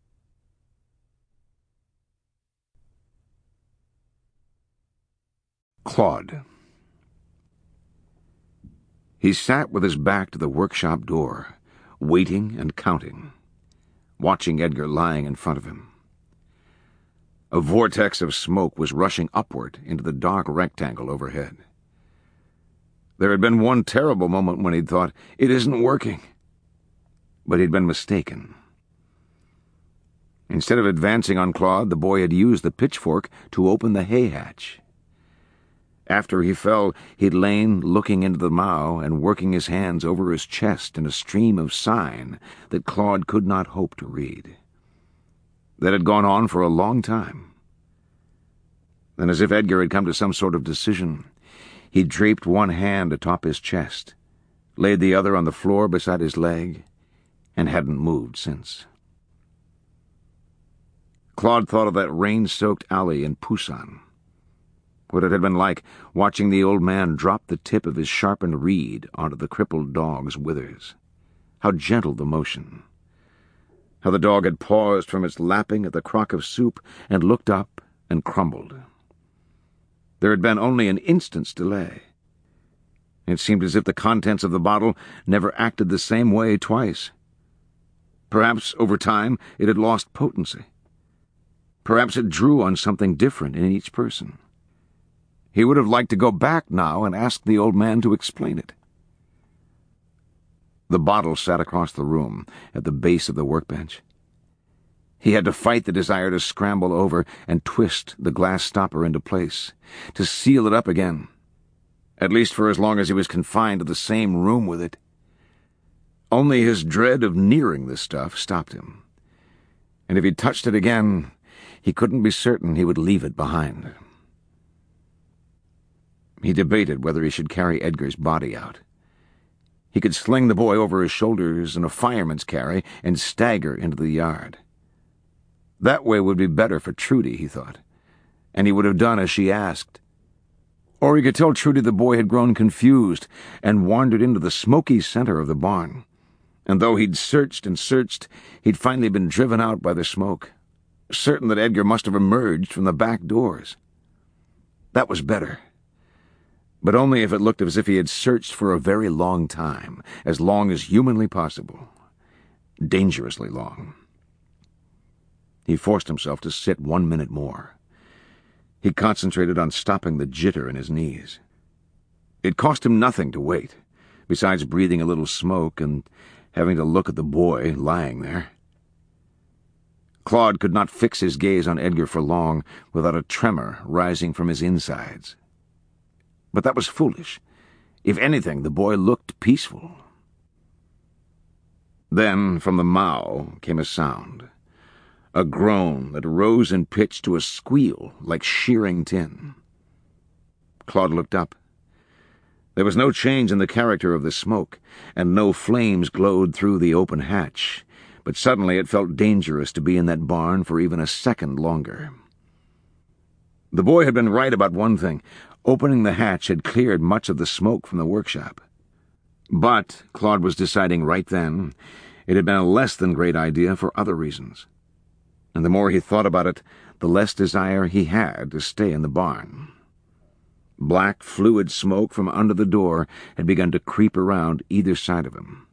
Claude. He sat with his back to the workshop door, waiting and counting, watching Edgar lying in front of him. A vortex of smoke was rushing upward into the dark rectangle overhead. There had been one terrible moment when he'd thought, "It isn't working." But he'd been mistaken. Instead of advancing on Claude, the boy had used the pitchfork to open the hay hatch. After he fell, he'd lain looking into the mow and working his hands over his chest in a stream of sign that Claude could not hope to read. That had gone on for a long time. Then, as if Edgar had come to some sort of decision, he draped one hand atop his chest, laid the other on the floor beside his leg, and hadn't moved since. Claude thought of that rain-soaked alley in Pusan. What it had been like watching the old man drop the tip of his sharpened reed onto the crippled dog's withers. How gentle the motion. How the dog had paused from its lapping at the crock of soup and looked up and crumbled. There had been only an instant's delay. It seemed as if the contents of the bottle never acted the same way twice. Perhaps, over time, it had lost potency. Perhaps it drew on something different in each person. He would have liked to go back now and ask the old man to explain it. The bottle sat across the room, at the base of the workbench. He had to fight the desire to scramble over and twist the glass stopper into place, to seal it up again, at least for as long as he was confined to the same room with it. Only his dread of nearing this stuff stopped him, and if he touched it again, he couldn't be certain he would leave it behind. He debated whether he should carry Edgar's body out. He could sling the boy over his shoulders in a fireman's carry and stagger into the yard. That way would be better for Trudy, he thought, and he would have done as she asked. Or he could tell Trudy the boy had grown confused and wandered into the smoky center of the barn, and though he'd searched and searched, he'd finally been driven out by the smoke, certain that Edgar must have emerged from the back doors. That was better. But only if it looked as if he had searched for a very long time, as long as humanly possible. Dangerously long. He forced himself to sit one minute more. He concentrated on stopping the jitter in his knees. It cost him nothing to wait, besides breathing a little smoke and having to look at the boy lying there. Claude could not fix his gaze on Edgar for long without a tremor rising from his insides. But that was foolish. If anything, the boy looked peaceful. Then, from the mow, came a sound. A groan that rose in pitch to a squeal like shearing tin. Claude looked up. There was no change in the character of the smoke, and no flames glowed through the open hatch, but suddenly it felt dangerous to be in that barn for even a second longer. The boy had been right about one thing. Opening the hatch had cleared much of the smoke from the workshop. But, Claude was deciding right then, it had been a less than great idea for other reasons. And the more he thought about it, the less desire he had to stay in the barn. Black, fluid smoke from under the door had begun to creep around either side of him.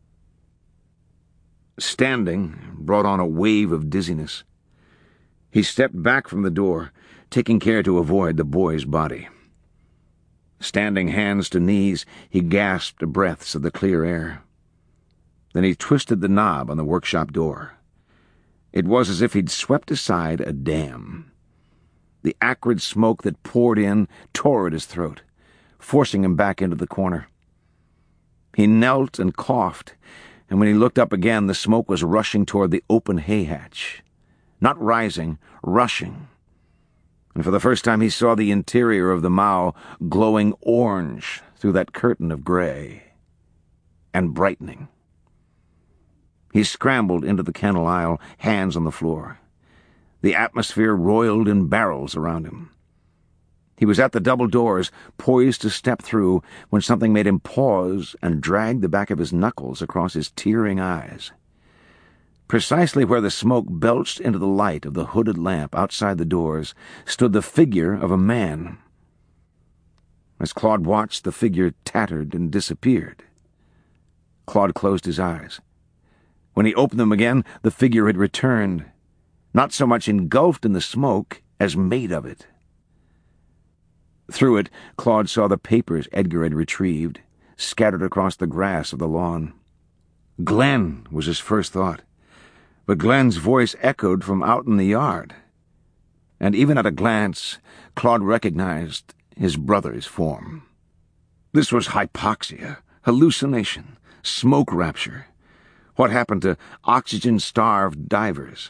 Standing brought on a wave of dizziness. He stepped back from the door, taking care to avoid the boy's body. Standing hands to knees, he gasped breaths of the clear air. Then he twisted the knob on the workshop door. It was as if he'd swept aside a dam. The acrid smoke that poured in tore at his throat, forcing him back into the corner. He knelt and coughed, and when he looked up again, the smoke was rushing toward the open hay hatch. Not rising, rushing. And for the first time he saw the interior of the mow glowing orange through that curtain of gray, and brightening. He scrambled into the kennel aisle, hands on the floor. The atmosphere roiled in barrels around him. He was at the double doors, poised to step through, when something made him pause and drag the back of his knuckles across his tearing eyes. Precisely where the smoke belched into the light of the hooded lamp outside the doors stood the figure of a man. As Claude watched, the figure tattered and disappeared. Claude closed his eyes. When he opened them again, the figure had returned, not so much engulfed in the smoke as made of it. Through it, Claude saw the papers Edgar had retrieved, scattered across the grass of the lawn. Glenn was his first thought, but Glenn's voice echoed from out in the yard. And even at a glance, Claude recognized his brother's form. This was hypoxia, hallucination, smoke rapture. What happened to oxygen-starved divers?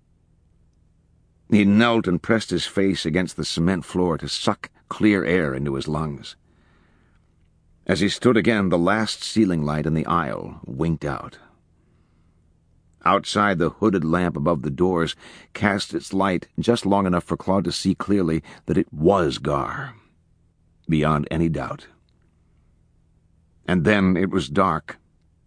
He knelt and pressed his face against the cement floor to suck clear air into his lungs. As he stood again, the last ceiling light in the aisle winked out. Outside, the hooded lamp above the doors cast its light just long enough for Claude to see clearly that it was Gar, beyond any doubt. And then it was dark.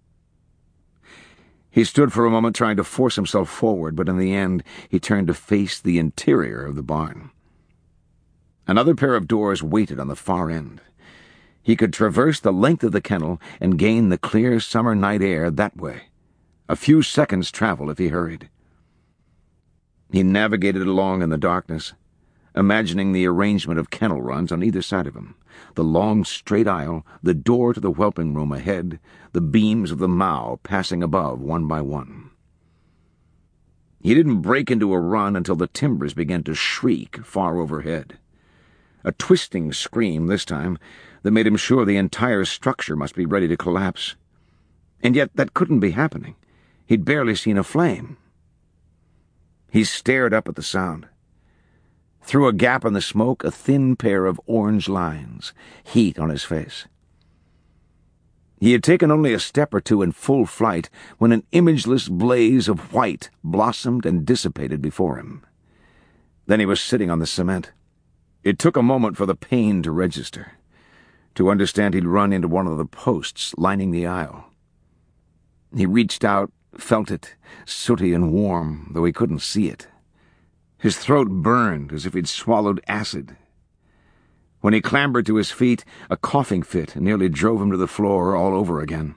He stood for a moment trying to force himself forward, but in the end he turned to face the interior of the barn. Another pair of doors waited on the far end. He could traverse the length of the kennel and gain the clear summer night air that way. A few seconds' travel if he hurried. He navigated along in the darkness, imagining the arrangement of kennel runs on either side of him, the long straight aisle, the door to the whelping room ahead, the beams of the mow passing above one by one. He didn't break into a run until the timbers began to shriek far overhead. A twisting scream this time that made him sure the entire structure must be ready to collapse. And yet that couldn't be happening. He'd barely seen a flame. He stared up at the sound. Through a gap in the smoke, a thin pair of orange lines, heat on his face. He had taken only a step or two in full flight when an imageless blaze of white blossomed and dissipated before him. Then he was sitting on the cement. It took a moment for the pain to register, to understand he'd run into one of the posts lining the aisle. He reached out, felt it, sooty and warm, though he couldn't see it. His throat burned as if he'd swallowed acid. When he clambered to his feet, a coughing fit nearly drove him to the floor all over again.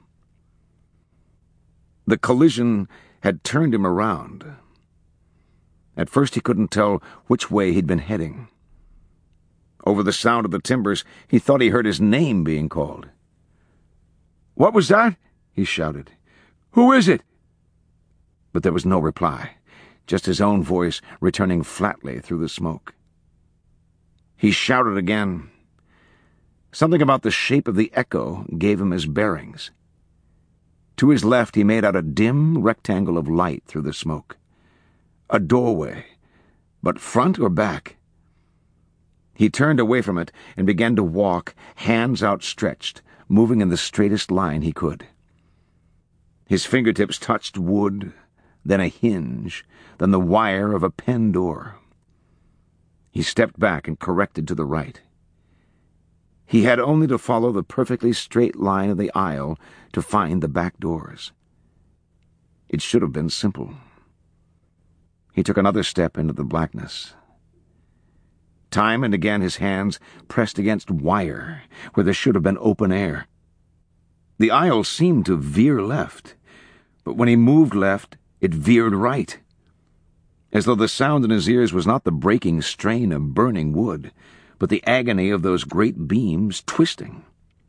The collision had turned him around. At first he couldn't tell which way he'd been heading. Over the sound of the timbers, he thought he heard his name being called. "What was that?" he shouted. "Who is it?" But there was no reply, just his own voice returning flatly through the smoke. He shouted again. Something about the shape of the echo gave him his bearings. To his left he made out a dim rectangle of light through the smoke. A doorway, but front or back? He turned away from it and began to walk, hands outstretched, moving in the straightest line he could. His fingertips touched wood, then a hinge, then the wire of a pen door. He stepped back and corrected to the right. He had only to follow the perfectly straight line of the aisle to find the back doors. It should have been simple. He took another step into the blackness. Time and again his hands pressed against wire where there should have been open air. The aisle seemed to veer left, but when he moved left, it veered right, as though the sound in his ears was not the breaking strain of burning wood, but the agony of those great beams twisting.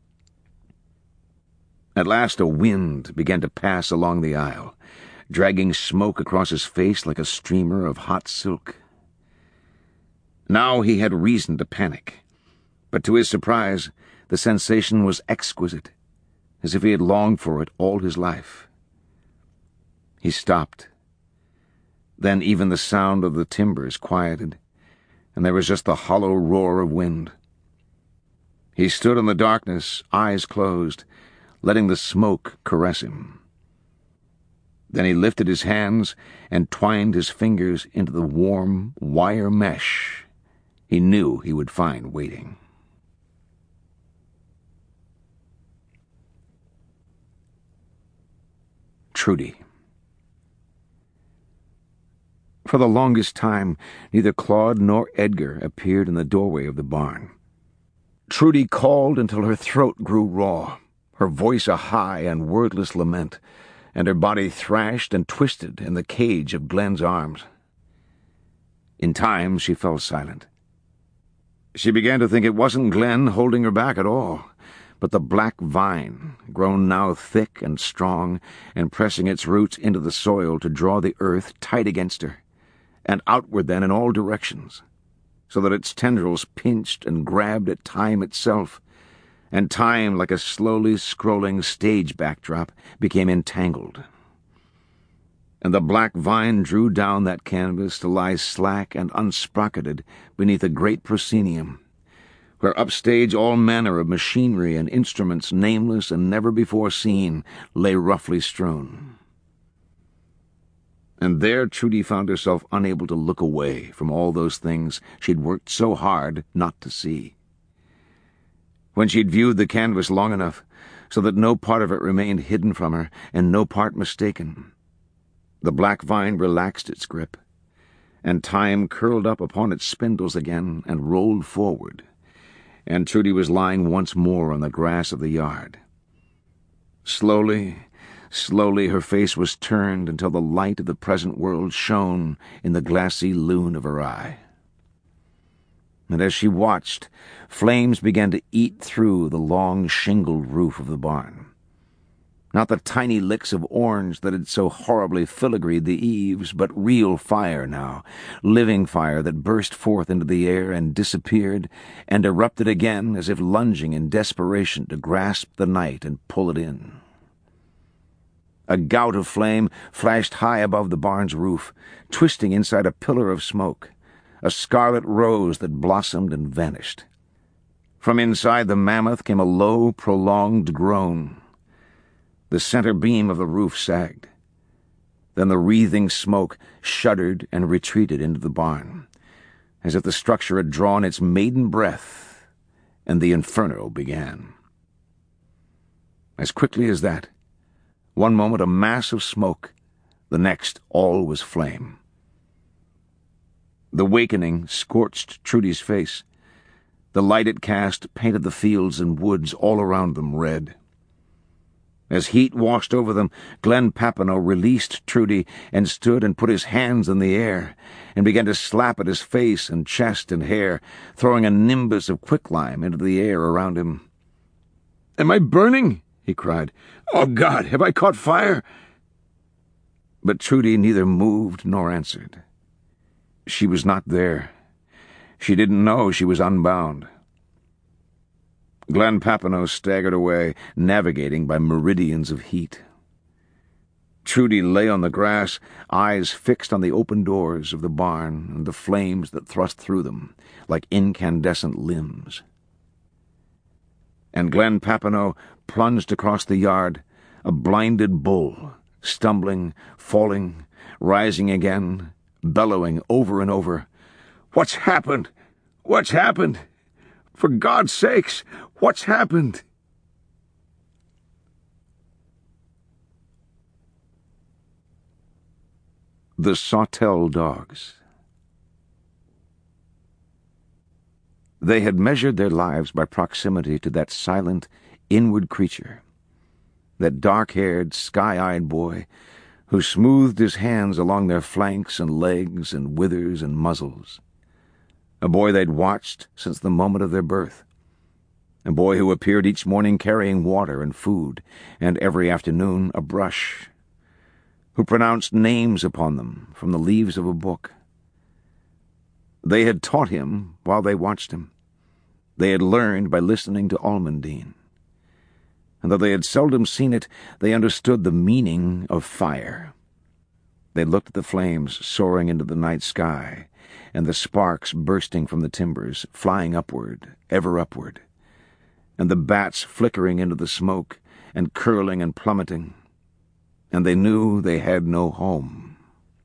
At last a wind began to pass along the aisle, dragging smoke across his face like a streamer of hot silk. Now he had reason to panic, but to his surprise, the sensation was exquisite, as if he had longed for it all his life. He stopped. Then even the sound of the timbers quieted, and there was just the hollow roar of wind. He stood in the darkness, eyes closed, letting the smoke caress him. Then he lifted his hands and twined his fingers into the warm wire mesh he knew he would find waiting. Trudy. For the longest time, neither Claude nor Edgar appeared in the doorway of the barn. Trudy called until her throat grew raw, her voice a high and wordless lament, and her body thrashed and twisted in the cage of Glenn's arms. In time, she fell silent. She began to think it wasn't Glenn holding her back at all, but the black vine, grown now thick and strong, and pressing its roots into the soil to draw the earth tight against her, and outward then in all directions, so that its tendrils pinched and grabbed at time itself, and time, like a slowly scrolling stage backdrop, became entangled. And the black vine drew down that canvas to lie slack and unsprocketed beneath a great proscenium, where upstage all manner of machinery and instruments nameless and never before seen lay roughly strewn. And there Trudy found herself unable to look away from all those things she'd worked so hard not to see. When she'd viewed the canvas long enough so that no part of it remained hidden from her and no part mistaken, the black vine relaxed its grip, and time curled up upon its spindles again and rolled forward, and Trudy was lying once more on the grass of the yard. Slowly, slowly her face was turned until the light of the present world shone in the glassy loon of her eye. And as she watched, flames began to eat through the long shingled roof of the barn. Not the tiny licks of orange that had so horribly filigreed the eaves, but real fire now, living fire that burst forth into the air and disappeared and erupted again as if lunging in desperation to grasp the night and pull it in. A gout of flame flashed high above the barn's roof, twisting inside a pillar of smoke, a scarlet rose that blossomed and vanished. From inside the mammoth came a low, prolonged groan. The center beam of the roof sagged. Then the wreathing smoke shuddered and retreated into the barn, as if the structure had drawn its maiden breath, and the inferno began. As quickly as that, one moment a mass of smoke, the next all was flame. The wakening scorched Trudy's face. The light it cast painted the fields and woods all around them red. As heat washed over them, Glenn Papineau released Trudy and stood and put his hands in the air and began to slap at his face and chest and hair, throwing a nimbus of quicklime into the air around him. "Am I burning?" he cried. "Oh, God, have I caught fire?" But Trudy neither moved nor answered. She was not there. She didn't know she was unbound. Glenn Papineau staggered away, navigating by meridians of heat. Trudy lay on the grass, eyes fixed on the open doors of the barn and the flames that thrust through them, like incandescent limbs. And Glenn Papineau plunged across the yard, a blinded bull, stumbling, falling, rising again, bellowing over and over, "What's happened? What's happened? For God's sakes, what's happened?" The Sawtell Dogs. They had measured their lives by proximity to that silent, inward creature, that dark-haired, sky-eyed boy who smoothed his hands along their flanks and legs and withers and muzzles. A boy they'd watched since the moment of their birth. A boy who appeared each morning carrying water and food, and every afternoon a brush. Who pronounced names upon them from the leaves of a book. They had taught him while they watched him. They had learned by listening to Almondine. And though they had seldom seen it, they understood the meaning of fire. They looked at the flames soaring into the night sky, and the sparks bursting from the timbers, flying upward, ever upward, and the bats flickering into the smoke and curling and plummeting, and they knew they had no home.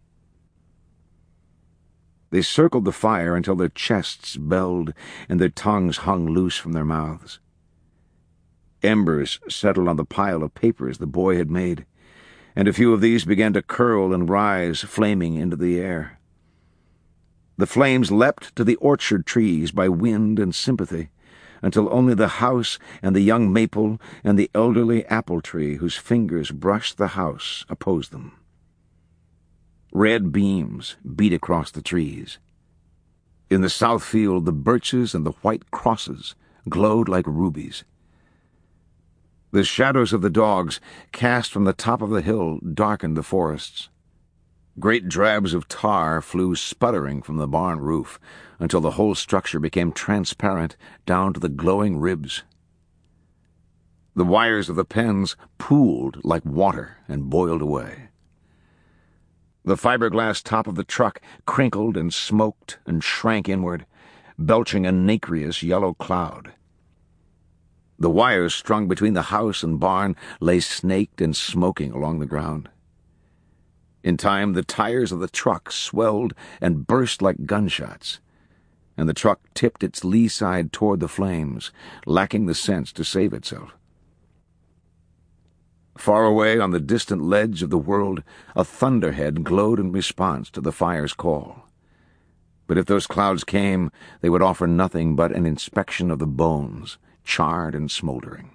They circled the fire until their chests belled and their tongues hung loose from their mouths. Embers settled on the pile of papers the boy had made, and a few of these began to curl and rise, flaming into the air. The flames leapt to the orchard trees by wind and sympathy, until only the house and the young maple and the elderly apple tree whose fingers brushed the house opposed them. Red beams beat across the trees. In the south field the birches and the white crosses glowed like rubies. The shadows of the dogs, cast from the top of the hill, darkened the forests. Great drabs of tar flew sputtering from the barn roof until the whole structure became transparent down to the glowing ribs. The wires of the pens pooled like water and boiled away. The fiberglass top of the truck crinkled and smoked and shrank inward, belching a nacreous yellow cloud. The wires strung between the house and barn lay snaked and smoking along the ground. In time, the tires of the truck swelled and burst like gunshots, and the truck tipped its lee side toward the flames, lacking the sense to save itself. Far away on the distant ledge of the world, a thunderhead glowed in response to the fire's call. But if those clouds came, they would offer nothing but an inspection of the bones, charred and smoldering.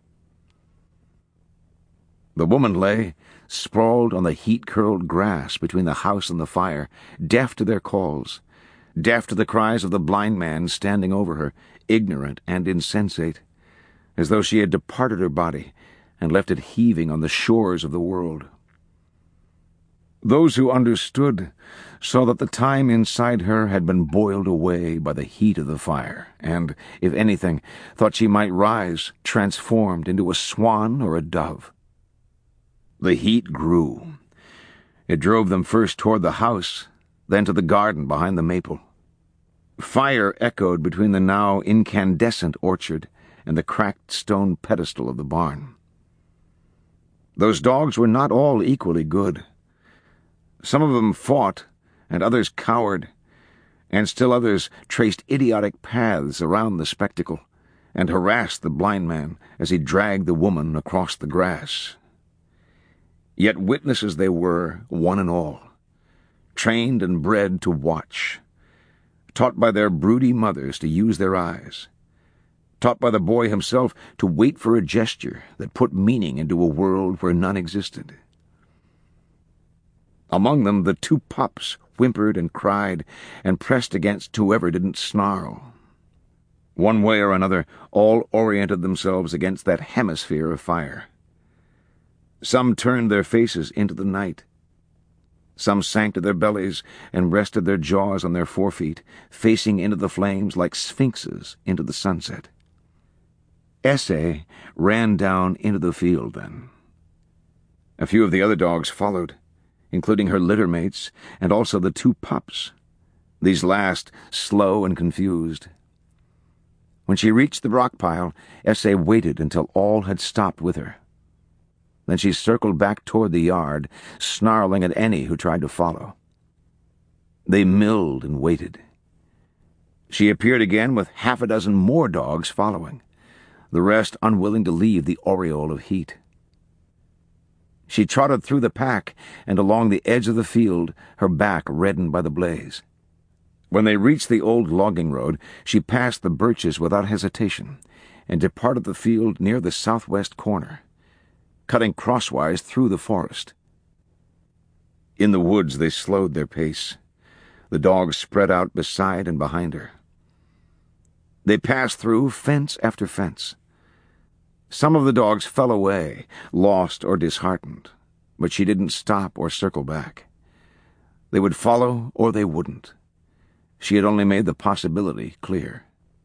The woman lay, sprawled on the heat-curled grass between the house and the fire, deaf to their calls, deaf to the cries of the blind man standing over her, ignorant and insensate, as though she had departed her body and left it heaving on the shores of the world. Those who understood saw that the time inside her had been boiled away by the heat of the fire, and, if anything, thought she might rise, transformed into a swan or a dove. The heat grew. It drove them first toward the house, then to the garden behind the maple. Fire echoed between the now incandescent orchard and the cracked stone pedestal of the barn. Those dogs were not all equally good. Some of them fought, and others cowered, and still others traced idiotic paths around the spectacle and harassed the blind man as he dragged the woman across the grass. Yet witnesses they were, one and all, trained and bred to watch, taught by their broody mothers to use their eyes, taught by the boy himself to wait for a gesture that put meaning into a world where none existed. Among them the two pups whimpered and cried and pressed against whoever didn't snarl. One way or another, all oriented themselves against that hemisphere of fire. Some turned their faces into the night. Some sank to their bellies and rested their jaws on their forefeet, facing into the flames like sphinxes into the sunset. Essay ran down into the field then. A few of the other dogs followed, including her litter mates and also the two pups, these last slow and confused. When she reached the rock pile, Essay waited until all had stopped with her. Then she circled back toward the yard, snarling at any who tried to follow. They milled and waited. She appeared again with half a dozen more dogs following, the rest unwilling to leave the aureole of heat. She trotted through the pack and along the edge of the field, her back reddened by the blaze. When they reached the old logging road, she passed the birches without hesitation and departed the field near the southwest corner, cutting crosswise through the forest. In the woods they slowed their pace. The dogs spread out beside and behind her. They passed through fence after fence. Some of the dogs fell away, lost or disheartened, but she didn't stop or circle back. They would follow or they wouldn't. She had only made the possibility clear.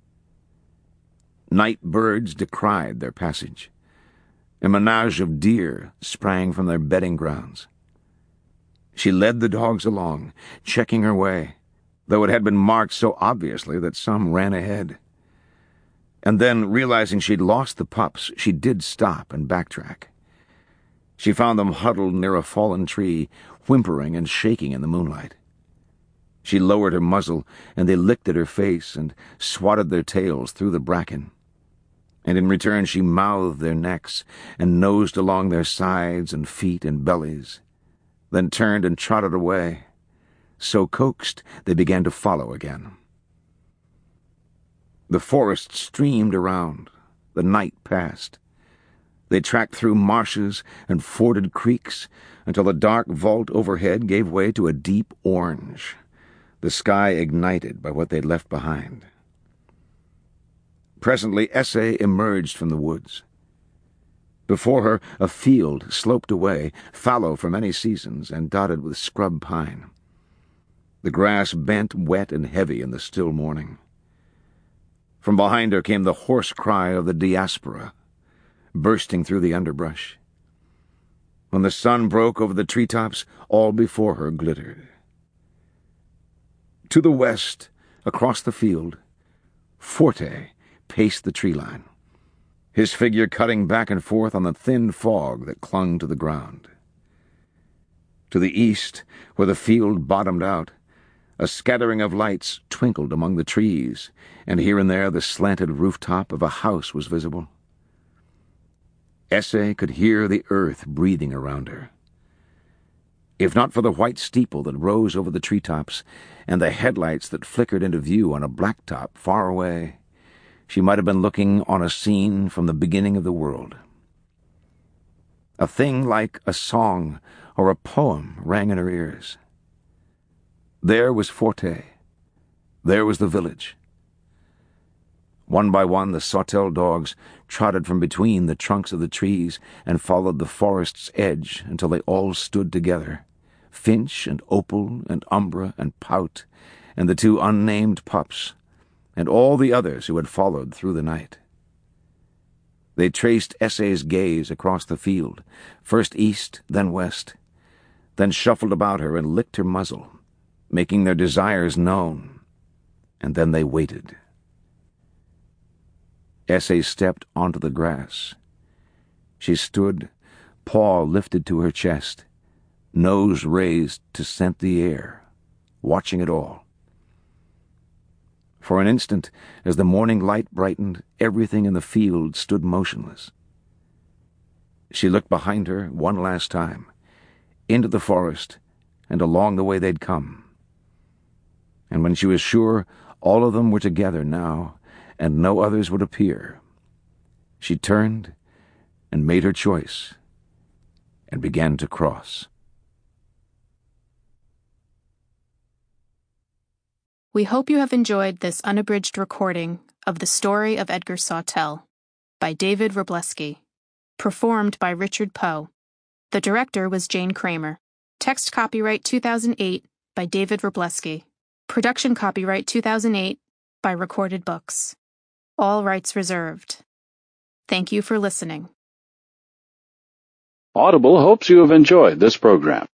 Night birds decried their passage. A menage of deer sprang from their bedding grounds. She led the dogs along, checking her way, though it had been marked so obviously that some ran ahead. And then, realizing she'd lost the pups, she did stop and backtrack. She found them huddled near a fallen tree, whimpering and shaking in the moonlight. She lowered her muzzle, and they licked at her face and swatted their tails through the bracken. And in return she mouthed their necks and nosed along their sides and feet and bellies, then turned and trotted away. So coaxed, they began to follow again. The forest streamed around. The night passed. They tracked through marshes and forded creeks until the dark vault overhead gave way to a deep orange, the sky ignited by what they'd left behind. Presently Essay emerged from the woods. Before her, a field sloped away, fallow for many seasons and dotted with scrub pine. The grass bent wet and heavy in the still morning. From behind her came the hoarse cry of the diaspora, bursting through the underbrush. When the sun broke over the treetops, all before her glittered. To the west, across the field, Forte paced the tree line, his figure cutting back and forth on the thin fog that clung to the ground. To the east, where the field bottomed out, a scattering of lights twinkled among the trees, and here and there the slanted rooftop of a house was visible. Essie could hear the earth breathing around her. If not for the white steeple that rose over the treetops and the headlights that flickered into view on a blacktop far away, she might have been looking on a scene from the beginning of the world. A thing like a song or a poem rang in her ears. There was Forte. There was the village. One by one, the Sawtell dogs trotted from between the trunks of the trees and followed the forest's edge until they all stood together, Finch and Opal and Umbra and Pout and the two unnamed pups, and all the others who had followed through the night. They traced Essie's gaze across the field, first east, then west, then shuffled about her and licked her muzzle, making their desires known, and then they waited. Essie stepped onto the grass. She stood, paw lifted to her chest, nose raised to scent the air, watching it all. For an instant, as the morning light brightened, everything in the field stood motionless. She looked behind her one last time, into the forest and along the way they'd come. And when she was sure all of them were together now, and no others would appear, she turned and made her choice and began to cross. We hope you have enjoyed this unabridged recording of The Story of Edgar Sawtell by David Wroblewski, performed by Richard Poe. The director was Jane Kramer. Text copyright two thousand eight by David Wroblewski. Production copyright two thousand eight by Recorded Books. All rights reserved. Thank you for listening. Audible hopes you have enjoyed this program.